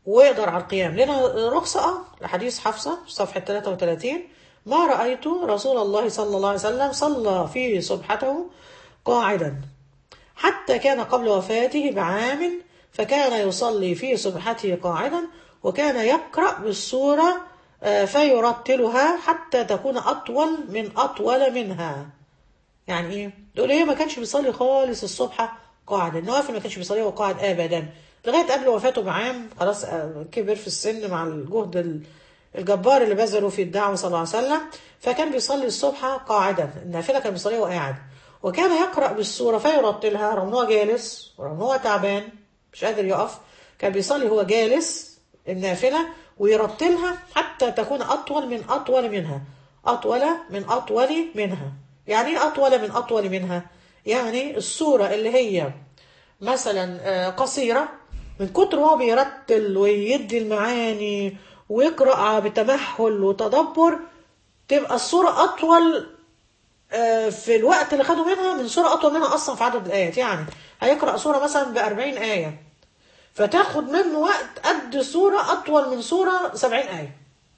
ويقدر على القيام. لنا رخصة لحديث حفصة صفحة 33: ما رأيت رسول الله صلى الله عليه وسلم صلى في صبحته قاعدا حتى كان قبل وفاته بعام، فكان يصلي في سبحته قاعدا، وكان يقرأ بالسورة فيرتلها حتى تكون أطول منها. يعني إيه؟ تقول إيه؟ ما كانش بيصلي خالص الصبح قاعد، النوافل ما كانش بيصليها قاعد أبدا لغاية قبل وفاته بعام. خلاص كبر في السن مع الجهد الجبار اللي بذله في الدعوة صلى الله عليه وسلم، فكان بيصلي الصبح قاعدا، النافلة كان بيصليها وقاعد، وكان يقرأ بالسورة فيرتلها رغم هو جالس ورغم هو تعبان مش قادر يقف. كان بيصلي هو جالس النافلة ويرتلها حتى تكون أطول من أطول منها. يعني ايه أطول منها؟ يعني السورة اللي هي مثلا قصيرة، من كتر هو بيرتل ويدي المعاني ويقرأ بتمهل وتدبر، تبقى السورة أطول في الوقت اللي خده منها من سورة أطول منها أصلا في عدد الآيات. يعني هيقرأ سورة مثلا ب40 آية، فتاخد منه وقت قد سورة أطول من سورة 70 آية،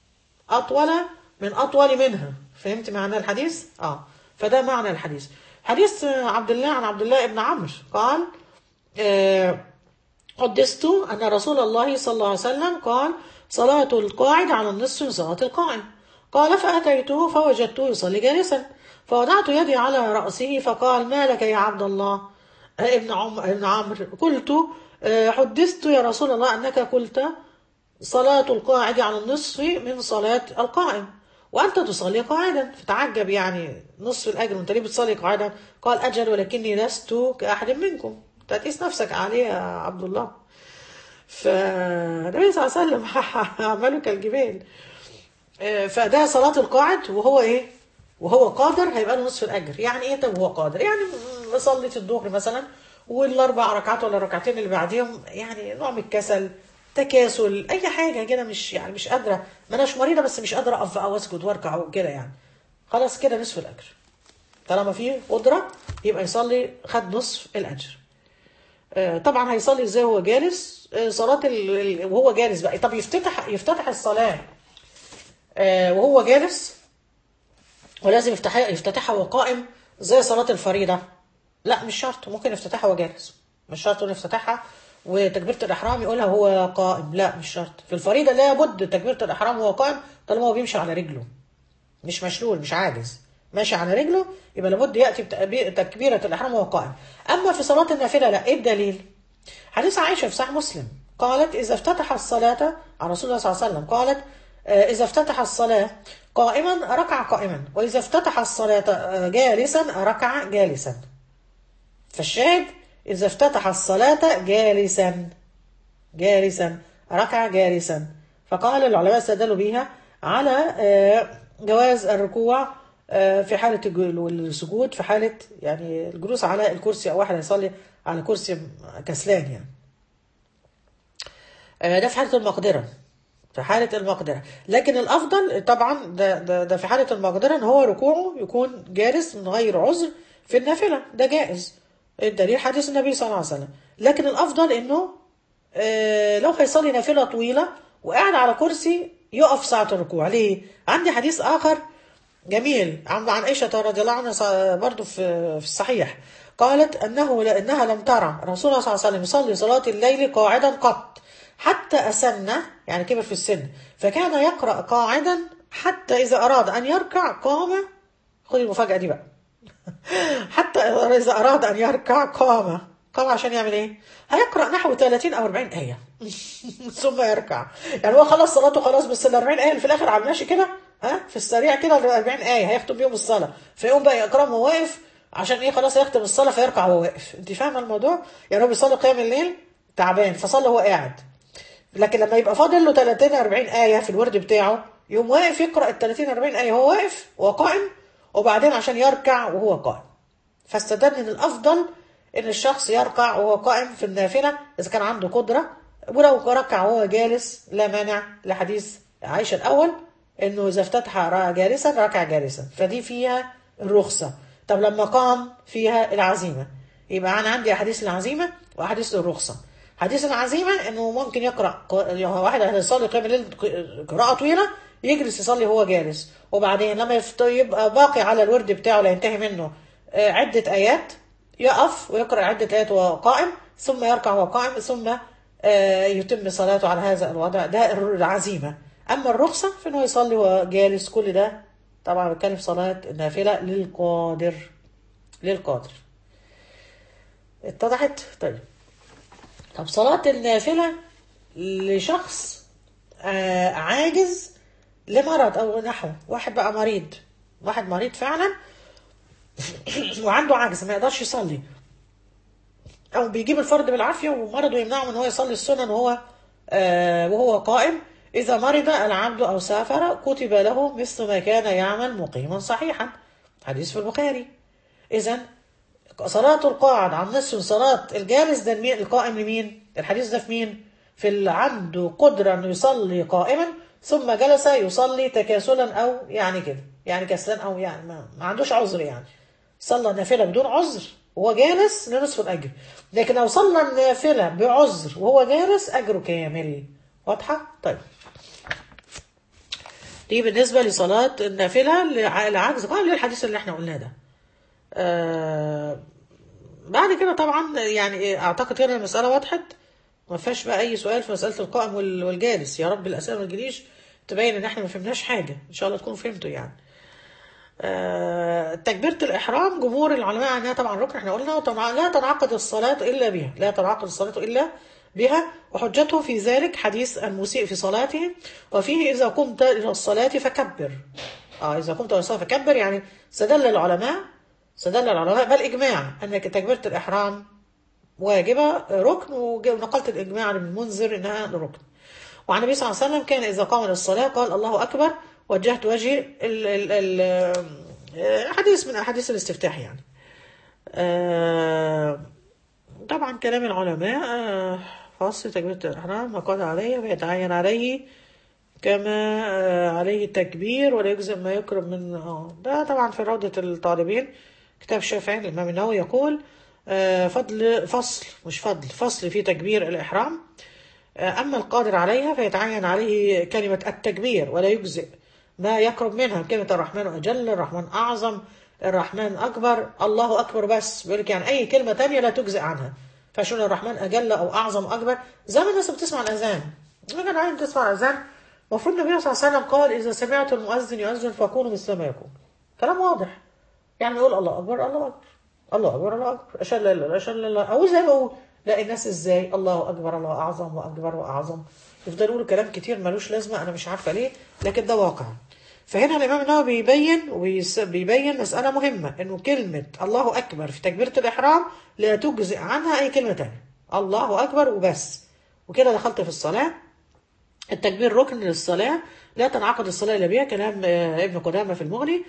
أطول منها. فهمت معنى الحديث؟ فده معنى الحديث. حديث عبد الله عن عبد الله بن عمرو قال حدثت أن رسول الله صلى الله عليه وسلم قال: صلاة القاعد على النصف من صلاة القائم. قال: فأتيته فوجدته يصلي جالسا، فوضعت يدي على رأسه فقال: ما لك يا عبد الله ابن عمرو؟ قلت: حدثت يا رسول الله أنك قلت صلاة القاعد على النصف من صلاة القائم، وأنت تصلي قاعدا. فتعجب، يعني نصف الأجر وأنت ليه بتصلي قاعدا؟ قال: أجل، ولكني لست كأحد منكم. تقيس نفسك عليه يا عبد الله. فالنبي صلى الله عليه وسلم عمله كالجبال. فده صلاة القاعد وهو ايه؟ وهو قادر هيبقى له نصف الأجر. يعني ايه طب وهو قادر؟ يعني صليت الظهر مثلا والاربع ركعات ولا الركعتين اللي بعديهم يعني نوع من الكسل، تكاسل، اي حاجه كده، مش قادره، ما اناش مريضه بس مش قادره اقف او اسجد واركع وكده، يعني خلاص كده نصف الاجر. طالما فيه قدره يبقى يصلي خد نصف الاجر. طبعا هيصلي ازاي وهو جالس؟ صلاه وهو جالس بقى. طب يفتتح الصلاه وهو جالس، ولازم يفتتحها وهو قائم زي صلاه الفريضه؟ لا مش شرط، ممكن يفتتحها وهو جالس، مش شرط انه يفتتحها وتكبيره الاحرام يقولها وهو قائم، لا مش شرط. في الفريضه لابد تكبيره الاحرام وهو قائم، طالما هو بيمشي على رجله، مش مشلول، مش عاجز، ماشي على رجله، يبقى لابد ياتي بتكبيره الاحرام وهو قائم. اما في صلاه النافله لا. ايه الدليل؟ حديث عائشه في صحيح مسلم قالت: اذا افتتح الصلاه على رسول الله صلى الله عليه وسلم، قالت: اذا افتتح الصلاه قائما ركع قائما، واذا افتتح الصلاه جالسا ركع جالسا. فالشاهد إذا افتتح الصلاة جالسا ركع جالسا. فقال العلماء استدلوا بها على جواز الركوع في حالة السجود، في حالة يعني الجلوس على الكرسي، أو واحد يصلي على كرسي كسلان يعني. ده في حالة المقدرة، في حالة المقدرة. لكن الأفضل طبعا ده في حالة المقدرة إن هو ركوعه يكون جالس من غير عذر في النافلة، ده جائز. الدليل حديث النبي صلى الله عليه وسلم. لكن الأفضل إنه لو هيصلي نافلة طويلة وقاعد على كرسي يقف ساعة الركوع. ليه؟ عندي حديث آخر جميل عن عائشة رضي الله عنها برضو في الصحيح، قالت إنها لم ترى رسول الله صلى الله عليه وسلم يصلي صلاة الليل قاعدا قط حتى أسن، يعني كبر في السن، فكان يقرأ قاعدا حتى إذا أراد أن يركع قام. خذي المفاجأة دي بقى. حتى إذا أراد أن يركع قام عشان يعمل إيه؟ هيقرأ نحو 30 أو 40 آية ثم يركع. يعني هو خلص صلاته خلاص، بس ال 40 آية اللي في الآخر عم ماشي كده في السريع كده، ال 40 آية هيختم بيهم الصلاة، فيقوم بقى يقرأهم وهو واقف عشان إيه؟ خلاص هيختم الصلاة فيركع وهو واقف. أنت فاهمة الموضوع؟ يعني هو بيصلي قيام الليل تعبان فصلى وهو قاعد، لكن لما يبقى فاضل له 30 40 آية في الورد بتاعه يقوم واقف يقرأ ال 30 40 آية وهو واقف وقائم، وبعدين عشان يركع وهو قائم. فاستدل ان الافضل ان الشخص يركع وهو قائم في النافله اذا كان عنده قدره، ولو ركع وهو جالس لا مانع لحديث عائشه الاول انه اذا افتتح جالسا ركع جالسا، فدي فيها الرخصه. طب لما قام فيها العزيمه. يبقى انا عندي احاديث العزيمه واحاديث الرخصه. حديث العزيمة انه ممكن يقرأ واحد هيصلي قيام الليل قراءة طويلة، يجلس يصلي وهو جالس، وبعدين لما يبقى باقي على الورد بتاعه لا ينتهي منه عدة آيات، يقف ويقرأ عدة آيات وهو قائم، ثم يركع وهو قائم، ثم يتم صلاته على هذا الوضع. ده العزيمة. أما الرخصة فإنه يصلي وهو جالس. كل ده طبعا بتكلم في صلاة النافلة للقادر. للقادر. اتضحت؟ طيب. طب صلاة النافلة لشخص عاجز لمرض أو نحوه، واحد بقى مريض، واحد مريض فعلا وعنده عجز ما يقدرش يصلي، أو بيجيب الفرد بالعافية ومرضه يمنعه من هو يصلي السنن وهو قائم. إذا مرض العبد أو سافر كتب له مثل ما كان يعمل مقيما صحيحا. حديث في البخاري. إذا صلاة القاعد عن نصف صلاة الجالس، ده القائم لمين؟ الحديث ده في مين؟ في اللي عنده قدرة انه يصلي قائما ثم جلس يصلي تكاسلا او يعني كده، يعني كسلان او يعني ما عندوش عذر، يعني صلى نافلة بدون عذر وهو جالس لنصف الاجر. لكن لو صلى النافلة بعذر وهو جالس اجره كامل. واضحة؟ طيب. دي بالنسبة لصلاة النافلة لعجز قائم للحديث اللي احنا قلناه ده. بعد كده طبعا يعني اعتقد كده المسألة وضحت، ما فيهاش بقى اي سؤال في مسألة القائم والجالس. يا رب الأسئلة ما تجيليش تبين ان احنا ما فهمناش حاجة، ان شاء الله تكونوا فهمتوا يعني. تكبيرة الإحرام جمهور العلماء أنها طبعا ركن، احنا قلنا لا تنعقد الصلاة إلا بها، لا تنعقد الصلاة إلا بها. وحجته في ذلك حديث المسيء في صلاته، وفيه إذا قمت إلى الصلاة فكبر. إذا قمت إلى الصلاة فكبر، يعني استدل العلماء بل إجماع أن تكبيرة الإحرام واجبة ركن، ونقلت الإجماع عن ابن المنذر إنها ركن. وعن النبي صلى الله عليه وسلم كان إذا قام للصلاة قال الله أكبر وجهت وجهي. حديث من أحاديث الاستفتاح يعني. طبعا كلام العلماء فصل تكبيرة الإحرام ما قال عليه فيتعين عليه كما عليه التكبير ولا يجزم ما يقرب من ده. طبعا في روضة الطالبين كتاب الشافعي الإمام النووي يقول فصل في تكبير الإحرام. أما القادر عليها فيتعين عليه كلمة التكبير ولا يجزئ ما يقرب منها، كلمة الرحمن أجل، الرحمن أعظم، الرحمن أكبر، الله أكبر، بس بيقول لك يعني أي كلمة تانية لا تجزئ عنها. فشون الرحمن أجل أو أعظم أكبر، زي ما الناس بتسمع الأذان. لما عايز تسمع الأذان المفروض النبي صلى الله عليه وسلم قال إذا سمعت المؤذن يؤذن فكونوا مثل ما يقول. كلام واضح. يعني يقول الله أكبر الله أكبر الله أكبر الله أكبر أشهد لا إله إلا الله أشهد لا إله إلا الله، أو زي ما بقول لا الناس إزاي الله أكبر الله أعظم وأكبر وأعظم، يفضلوا يقولوا كلام كتير ملوش لازمة أنا مش عارفة ليه، لكن ده واقع. فهنا الإمام النووي بيبين مسألة مهمة، إنه كلمة الله أكبر في تكبيرة الإحرام لا تجزئ عنها أي كلمة تانية، الله أكبر وبس. وكده دخلت في الصلاة. التكبير ركن للصلاة، لا تنعقد الصلاة إلا بها، كلام ابن قدامة في المغني.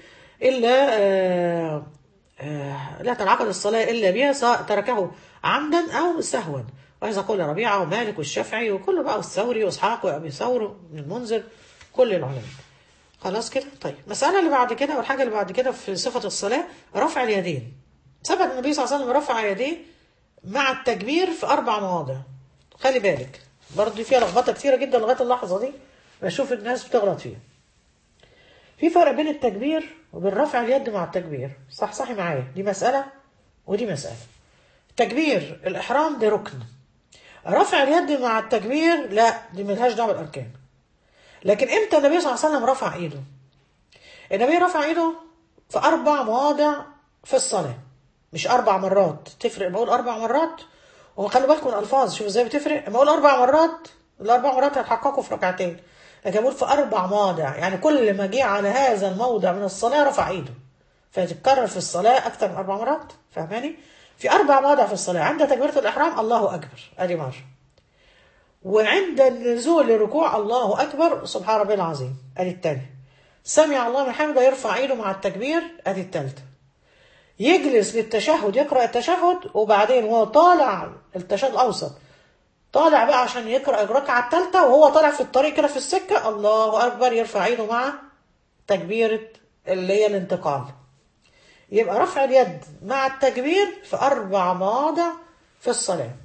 لا تنعقد الصلاة إلا بها سواء تركه عمدا أو سهوا. وإذا قال ربيعة ومالك والشافعي وكل بقى الثوري وإسحاق وأبي ثور من المنذر كل العلماء. خلاص كده. طيب المسألة اللي بعد كده والحاجة اللي بعد كده في صفة الصلاة رفع اليدين. ثبت النبي صلى الله عليه وسلم رفع يديه مع التكبير في 4 مواضع. خلي بالك برضه فيها لخبطة كتيرة جدا لغاية اللحظة دي، بشوف الناس بتغلط فيها. في فرق بين التكبير وبين رفع اليد مع التكبير. صحصحي معايا، دي مسألة ودي مسألة. تكبير الإحرام ده ركن، رفع اليد مع التكبير لا، دي ملهاش دعوة بالأركان. لكن امتى النبي صلى الله عليه وسلم رفع ايده؟ النبي رفع ايده في 4 مواضع في الصلاة، مش 4 مرات. تفرق بقول 4 مرات، وخلي بالكم الألفاظ شوفوا ازاي بتفرق. لما اقول 4 مرات ال4 مرات هتحققوا في ركعتين، لكن بقول في 4 مواضع، يعني كل ما جه على هذا الموضع من الصلاة رفع ايده، فتتكرر في الصلاة أكثر من 4 مرات. فاهماني؟ في 4 مواضع في الصلاة. عند تكبيرة الإحرام الله أكبر ادي مرة، وعند النزول للركوع الله أكبر سبحان ربي العظيم ادي الثانية، سمع الله من حمده يرفع ايده مع التكبير ادي الثالثة، يجلس للتشهد يقرأ التشهد، وبعدين وهو طالع التشهد الأوسط طالع بقى عشان يقرأ الركعة الثالثة، وهو طالع في الطريق كده في السكة الله أكبر يرفع ايده مع تكبيرة اللي هي الانتقال. يبقى رفع اليد مع التكبير في 4 مواضع في الصلاة.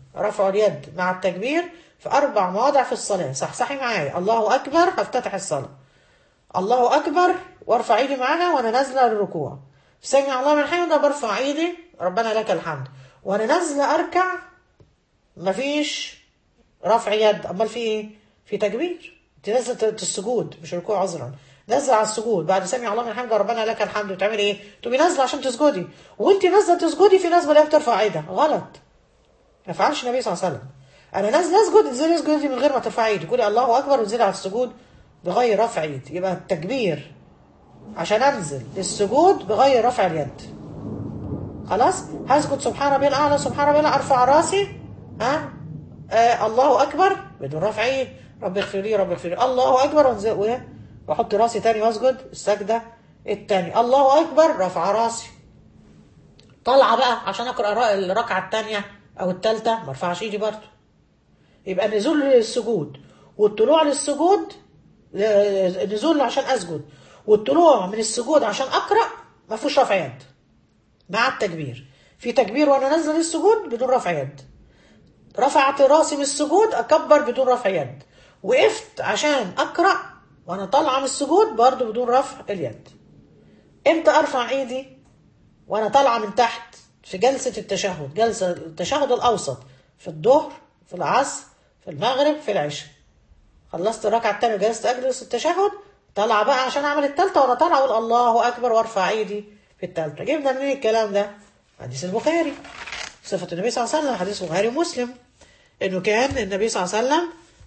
رفع اليد مع التكبير في 4 مواضع في الصلاة. صحصحي معايا. الله أكبر هفتتح الصلاة، الله أكبر وارفع ايدي معاها وانا نازلة للركوع، سمع الله من حمده برفع ايدي ربنا لك الحمد، وانا نازلة اركع مفيش رفع يد. امال في ايه؟ في تكبير. انت نازلة السجود مش ركوع، عذرا، نازلة على السجود بعد سمع الله من حمده ربنا لك الحمد، بتعملي ايه؟ تقومي نازلة عشان تسجدي، وانت نازلة تسجدي في ناس بلاقيها بترفع ايدها. غلط، ما يفعلش النبي صلى الله عليه وسلم. انا نازله اسجد، انزلي اسجدي من غير ما ترفعي ايدك، قولي الله اكبر وانزلي على السجود بغير رفع ايد. يبقى التكبير عشان انزل للسجود بغير رفع اليد. خلاص، هسجد سبحان ربي الاعلى سبحان ربي الاعلى، ارفع راسي، ها، الله اكبر بدون رفع ايد، رب اغفر لي رب اغفر لي، الله اكبر وانزل واحط راسي تاني واسجد السجده التاني، الله اكبر رفع راسي، طالعه بقى عشان اقرا الركعه الثانيه او الثالثه ما ارفعش ايدي برضه. يبقى النزول للسجود والطلوع للسجود، النزول عشان اسجد والطلوع من السجود عشان اقرا ما فيهوش رفع يد مع التكبير. في تكبير وانا نازله للسجود بدون رفع يد، رفعت راسي من السجود اكبر بدون رفع يد، وقفت عشان اقرا وانا طالعه من السجود برضه بدون رفع اليد. امتى ارفع ايدي؟ وانا طالعه من تحت في جلسه التشهد، جلسه التشهد الاوسط، في الظهر في العصر في المغرب في العشاء. خلصت الركعه الثانيه جلست اجلس التشهد، طالعه بقى عشان اعمل الثالثه، وانا طالعه اقول الله اكبر وارفع ايدي في الثالثه. جبنا منين الكلام ده؟ حديث البخاري، صفه النبي صلى الله عليه وسلم، حديث البخاري ومسلم، انه كان النبي صلى الله عليه وسلم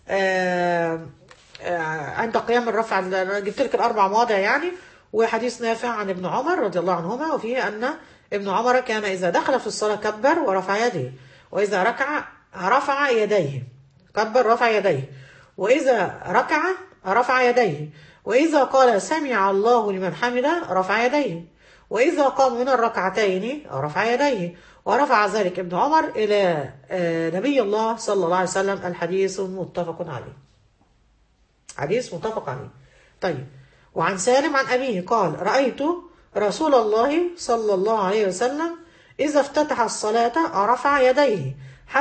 عند قيام الرفع. انا جبت لك الاربع مواضع يعني. وحديث نافع عن ابن عمر رضي الله عنهما، وفيه ان ابن عمر كان اذا دخل في الصلاه كبر ورفع يديه، واذا ركع رفع يديه، كبر رفع يديه، واذا ركع رفع يديه، واذا قال سمع الله لمن حمده رفع يديه، واذا قام من الركعتين رفع يديه. ورفع ذلك ابن عمر الى نبي الله صلى الله عليه وسلم. الحديث متفق عليه، حديث متفق عليه. طيب، وعن سالم عن أبيه قال رأيت رسول الله صلى الله عليه وسلم إذا افتتح الصلاة رفع يديه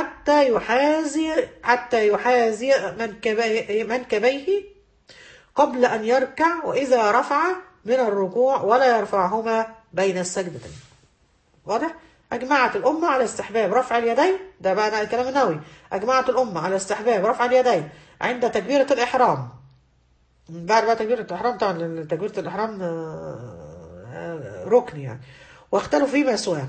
حتى يحاذي منكبيه قبل أن يركع، وإذا رفع من الركوع ولا يرفعهما بين السجدتين. واضح؟ أجمعت الأمة على استحباب رفع اليدين، ده بقى الكلام النووي، أجمعت الأمة على استحباب رفع اليدين عند تكبيرة الإحرام. بعد بقى تكبيرة الإحرام، طبعا تكبيرة الإحرام ركن يعني، واختلفوا فيما سواه.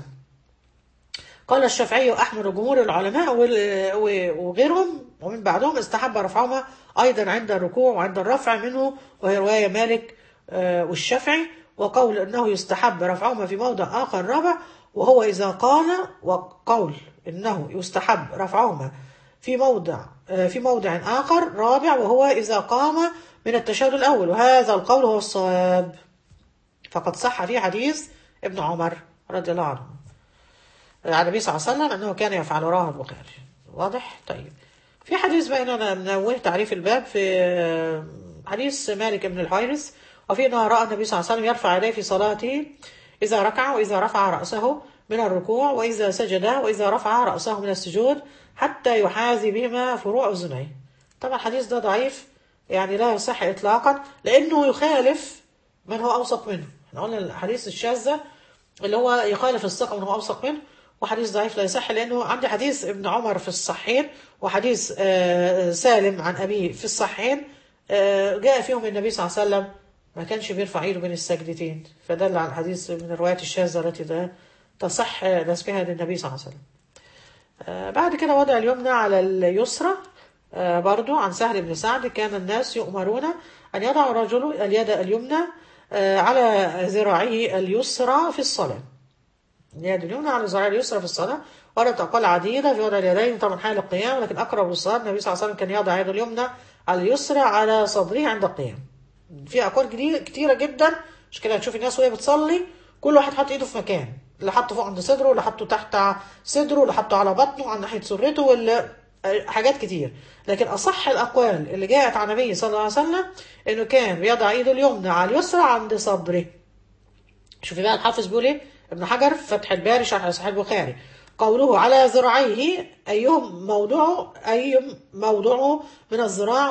قال الشافعي وأحمد وجمهور العلماء وغيرهم ومن بعدهم استحب رفعهما أيضا عند الركوع وعند الرفع منه، وهي رواية مالك والشافعي. وقول أنه يستحب رفعهما في موضع آخر رابع، وهو إذا قال، وقول أنه يستحب رفعهما في موضع آخر رابع، وهو إذا قام من التشهد الأول، وهذا القول هو الصواب، فقد صح في حديث ابن عمر رضي الله عنه عن النبي صلى الله عليه وسلم أنه كان يفعل، رواه البخاري. واضح؟ طيب، في حديث بقى أنا منوه تعريف الباب في حديث مالك بن الحويرث، وفي أنه رأى النبي صلى الله عليه وسلم يرفع يديه في صلاته إذا ركع، وإذا رفع رأسه من الركوع، وإذا سجد، وإذا رفع رأسه من السجود، حتى يحاذي بهما فروع أذنيه. طبعا الحديث ده ضعيف يعني، لا يصح إطلاقا، لأنه يخالف من هو أوثق منه. احنا قلنا الحديث الشاذ اللي هو يخالف الثقة من هو أوثق منه، وحديث ضعيف لا يصح، لأنه عندي حديث ابن عمر في الصحيحين، وحديث سالم عن أبيه في الصحيحين، جاء فيهم النبي صلى الله عليه وسلم ما كانش بيرفع ايده بين السجدتين، فدل على الحديث من الروايات الشاذة التي تصح نسبها للنبي صلى الله عليه وسلم. بعد كده وضع اليمنى على اليسرى، برضو عن سهل بن سعد كان الناس يؤمرون أن يضع الرجل اليد اليمنى على ذراعه اليسرى في الصلاة، اليد اليمنى على ذراعه اليسرى في الصلاة. وردت أقوال عديدة في وضع اليدين طبعا حال القيام، لكن أقرب للصلاة النبي صلى الله عليه وسلم كان يضع يده اليمنى على اليسرى على صدره عند القيام. في أقوال كتيرة جدا، مش كده هتشوف الناس وهي بتصلي كل واحد حط ايده في مكان، اللي حطه فوق عند صدره، اللي حطه تحت صدره، اللي حطه على بطنه على ناحية سرته، ولا حاجات كتير. لكن أصح الأقوال اللي جاءت عن النبي صلى الله عليه وسلم إنه كان بيضع ايده اليمنى على اليسرى عند صدره. شوفي بقى الحافظ بيقول ايه ابن حجر في فتح الباري شرح صحيح البخاري، قوله على ذراعيه أي موضعه من الذراع،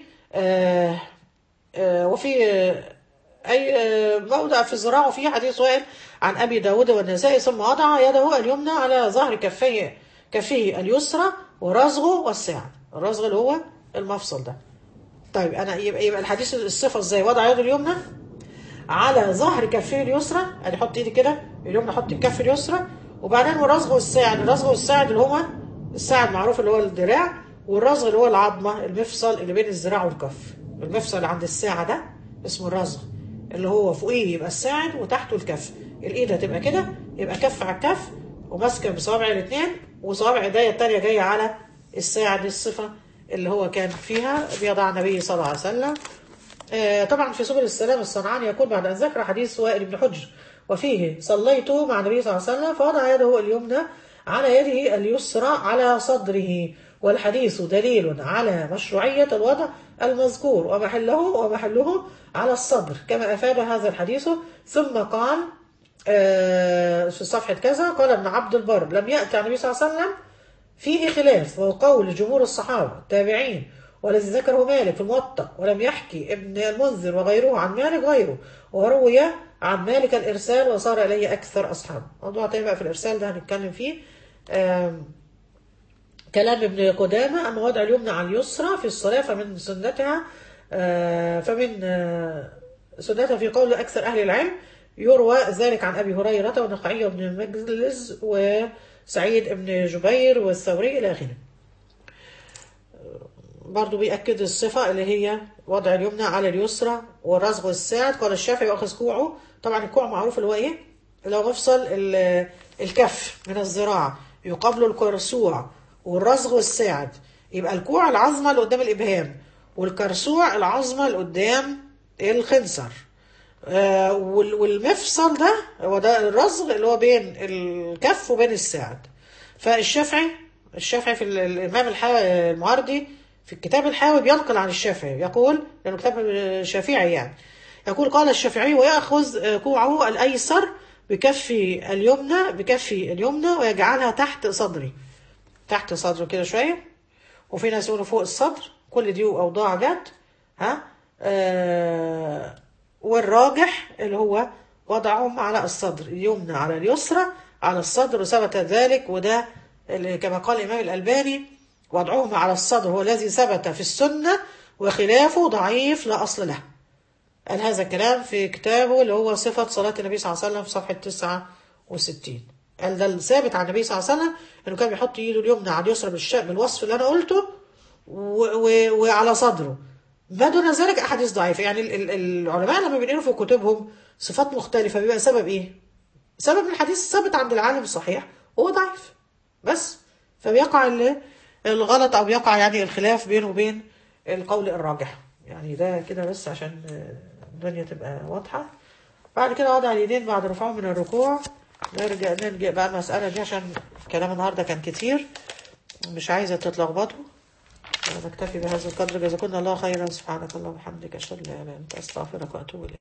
وفي أي موضع في الذراع. وفي حديث وائل عن أبي داود والنسائي ثم وضع يده اليمنى على ظهر كفيه اليسرى ورزغه والساعد. الرزغ اللي هو المفصل ده. طيب أنا يبقى الحديث الصفة ازاي؟ وضع يده اليمنى على ظهر كفيه اليسرى، أنا أحط إيدي كده اليمنى، أحط الكف اليسرى، وبعدين والرزغ والساعد. الرزغ والساعد اللي هما الساعد معروف اللي هو الدراع، والرزغ اللي هو العظمة، المفصل اللي بين الذراع والكف. المفصل اللي عند الساعة ده اسمه الرزغ، اللي هو فوقيه يبقى الساعد وتحته الكف. الايد هتبقى كده، يبقى كف على الكف وماسكه بصوابع الاثنين، وصوابع ايديا الثانيه جايه على الساعد، الصفه اللي هو كان فيها بيضع النبي صلى الله عليه وسلم. طبعا في سبل السلام الصنعاني يقول بعد ان ذكر حديث وائل بن حجر وفيه صليت مع النبي صلى الله عليه وسلم فوضع يده اليمنى على يده اليسرى على صدره، والحديث دليل على مشروعية الوضع المذكور ومحله على الصدر كما أفاد هذا الحديث. ثم قال في صفحة كذا، قال ابن عبد البر لم يأتي عن النبي صلى الله عليه وسلم فيه خلاف، وهو قول جمهور الصحابة التابعين، والذي ذكره مالك في الموطأ، ولم يحكي ابن المنذر وغيره عن مالك غيره، وروي عن مالك الإرسال وصار إليه أكثر أصحابه. موضوع تاني بقى في الإرسال ده هنتكلم فيه. كلام ابن قدامة أن وضع اليمنى على اليسرى في الصلاة فمن سنتها سنتها في قول أكثر أهل العلم. يروى ذلك عن أبي هريرة ونقعي بن مجلس وسعيد بن جبير والثوري إلى آخره. برضو بيأكد الصفة اللي هي وضع اليمنى على اليسرى والرزغ والساعد. قال الشافعي وأخذ كوعه، طبعا الكوع معروف اللي هو إيه؟ اللي هو مفصل الكف من الذراع يقابله الكرسوع، والرزغ والساعد. يبقى الكوع العظمة اللي قدام الإبهام، والكرسوع العظمة اللي قدام الخنصر. والمفصل ده هو ده الرزغ اللي هو بين الكف وبين الساعد. فالشافعي في الإمام المعارضي في الكتاب الحاوي بينقل عن الشافعي يقول، لأنه كتاب الشافعي يعني، يقول قال الشافعي ويأخذ كوعه الأيسر بكفي اليمنى ويجعلها تحت صدره كده شوية، وفي ناس يقولوا فوق الصدر. كل دي أوضاع جت والراجح اللي هو وضعهم على الصدر، اليمنى على اليسرى على الصدر، وثبت ذلك. وده كما قال الإمام الألباني وضعهم على الصدر هو الذي ثبت في السنة، وخلافه ضعيف لا أصل له. قال هذا الكلام في كتابه اللي هو صفة صلاة النبي صلى الله عليه وسلم في صفحة 69. قال ده الثابت عن النبي صلى الله عليه وسلم انه كان بيحط ايده اليمنى على اليسرى بالوصف اللي انا قلته وعلى صدره. ما دون ذلك احاديث ضعيفه. يعني العلماء لما بينقلوا في كتبهم صفات مختلفه بيبقى سبب ايه؟ سبب الحديث ثابت عند العالم الصحيح وهو ضعيف بس، فبيقع الغلط او بيقع يعني الخلاف بينه وبين القول الراجح. يعني ده كده بس عشان الدنيا تبقى واضحه. بعد كده وضع اليدين بعد رفعهم من الركوع. نرجع بقى المسألة دي عشان كلام النهاردة كان كتير، مش عايزة تتلخبطوا. نكتفي بهذا القدر. جزاكم الله خيرا. سبحانك اللهم وبحمدك أشهد أن لا إله إلا أنت أستغفرك وأتوب إليك.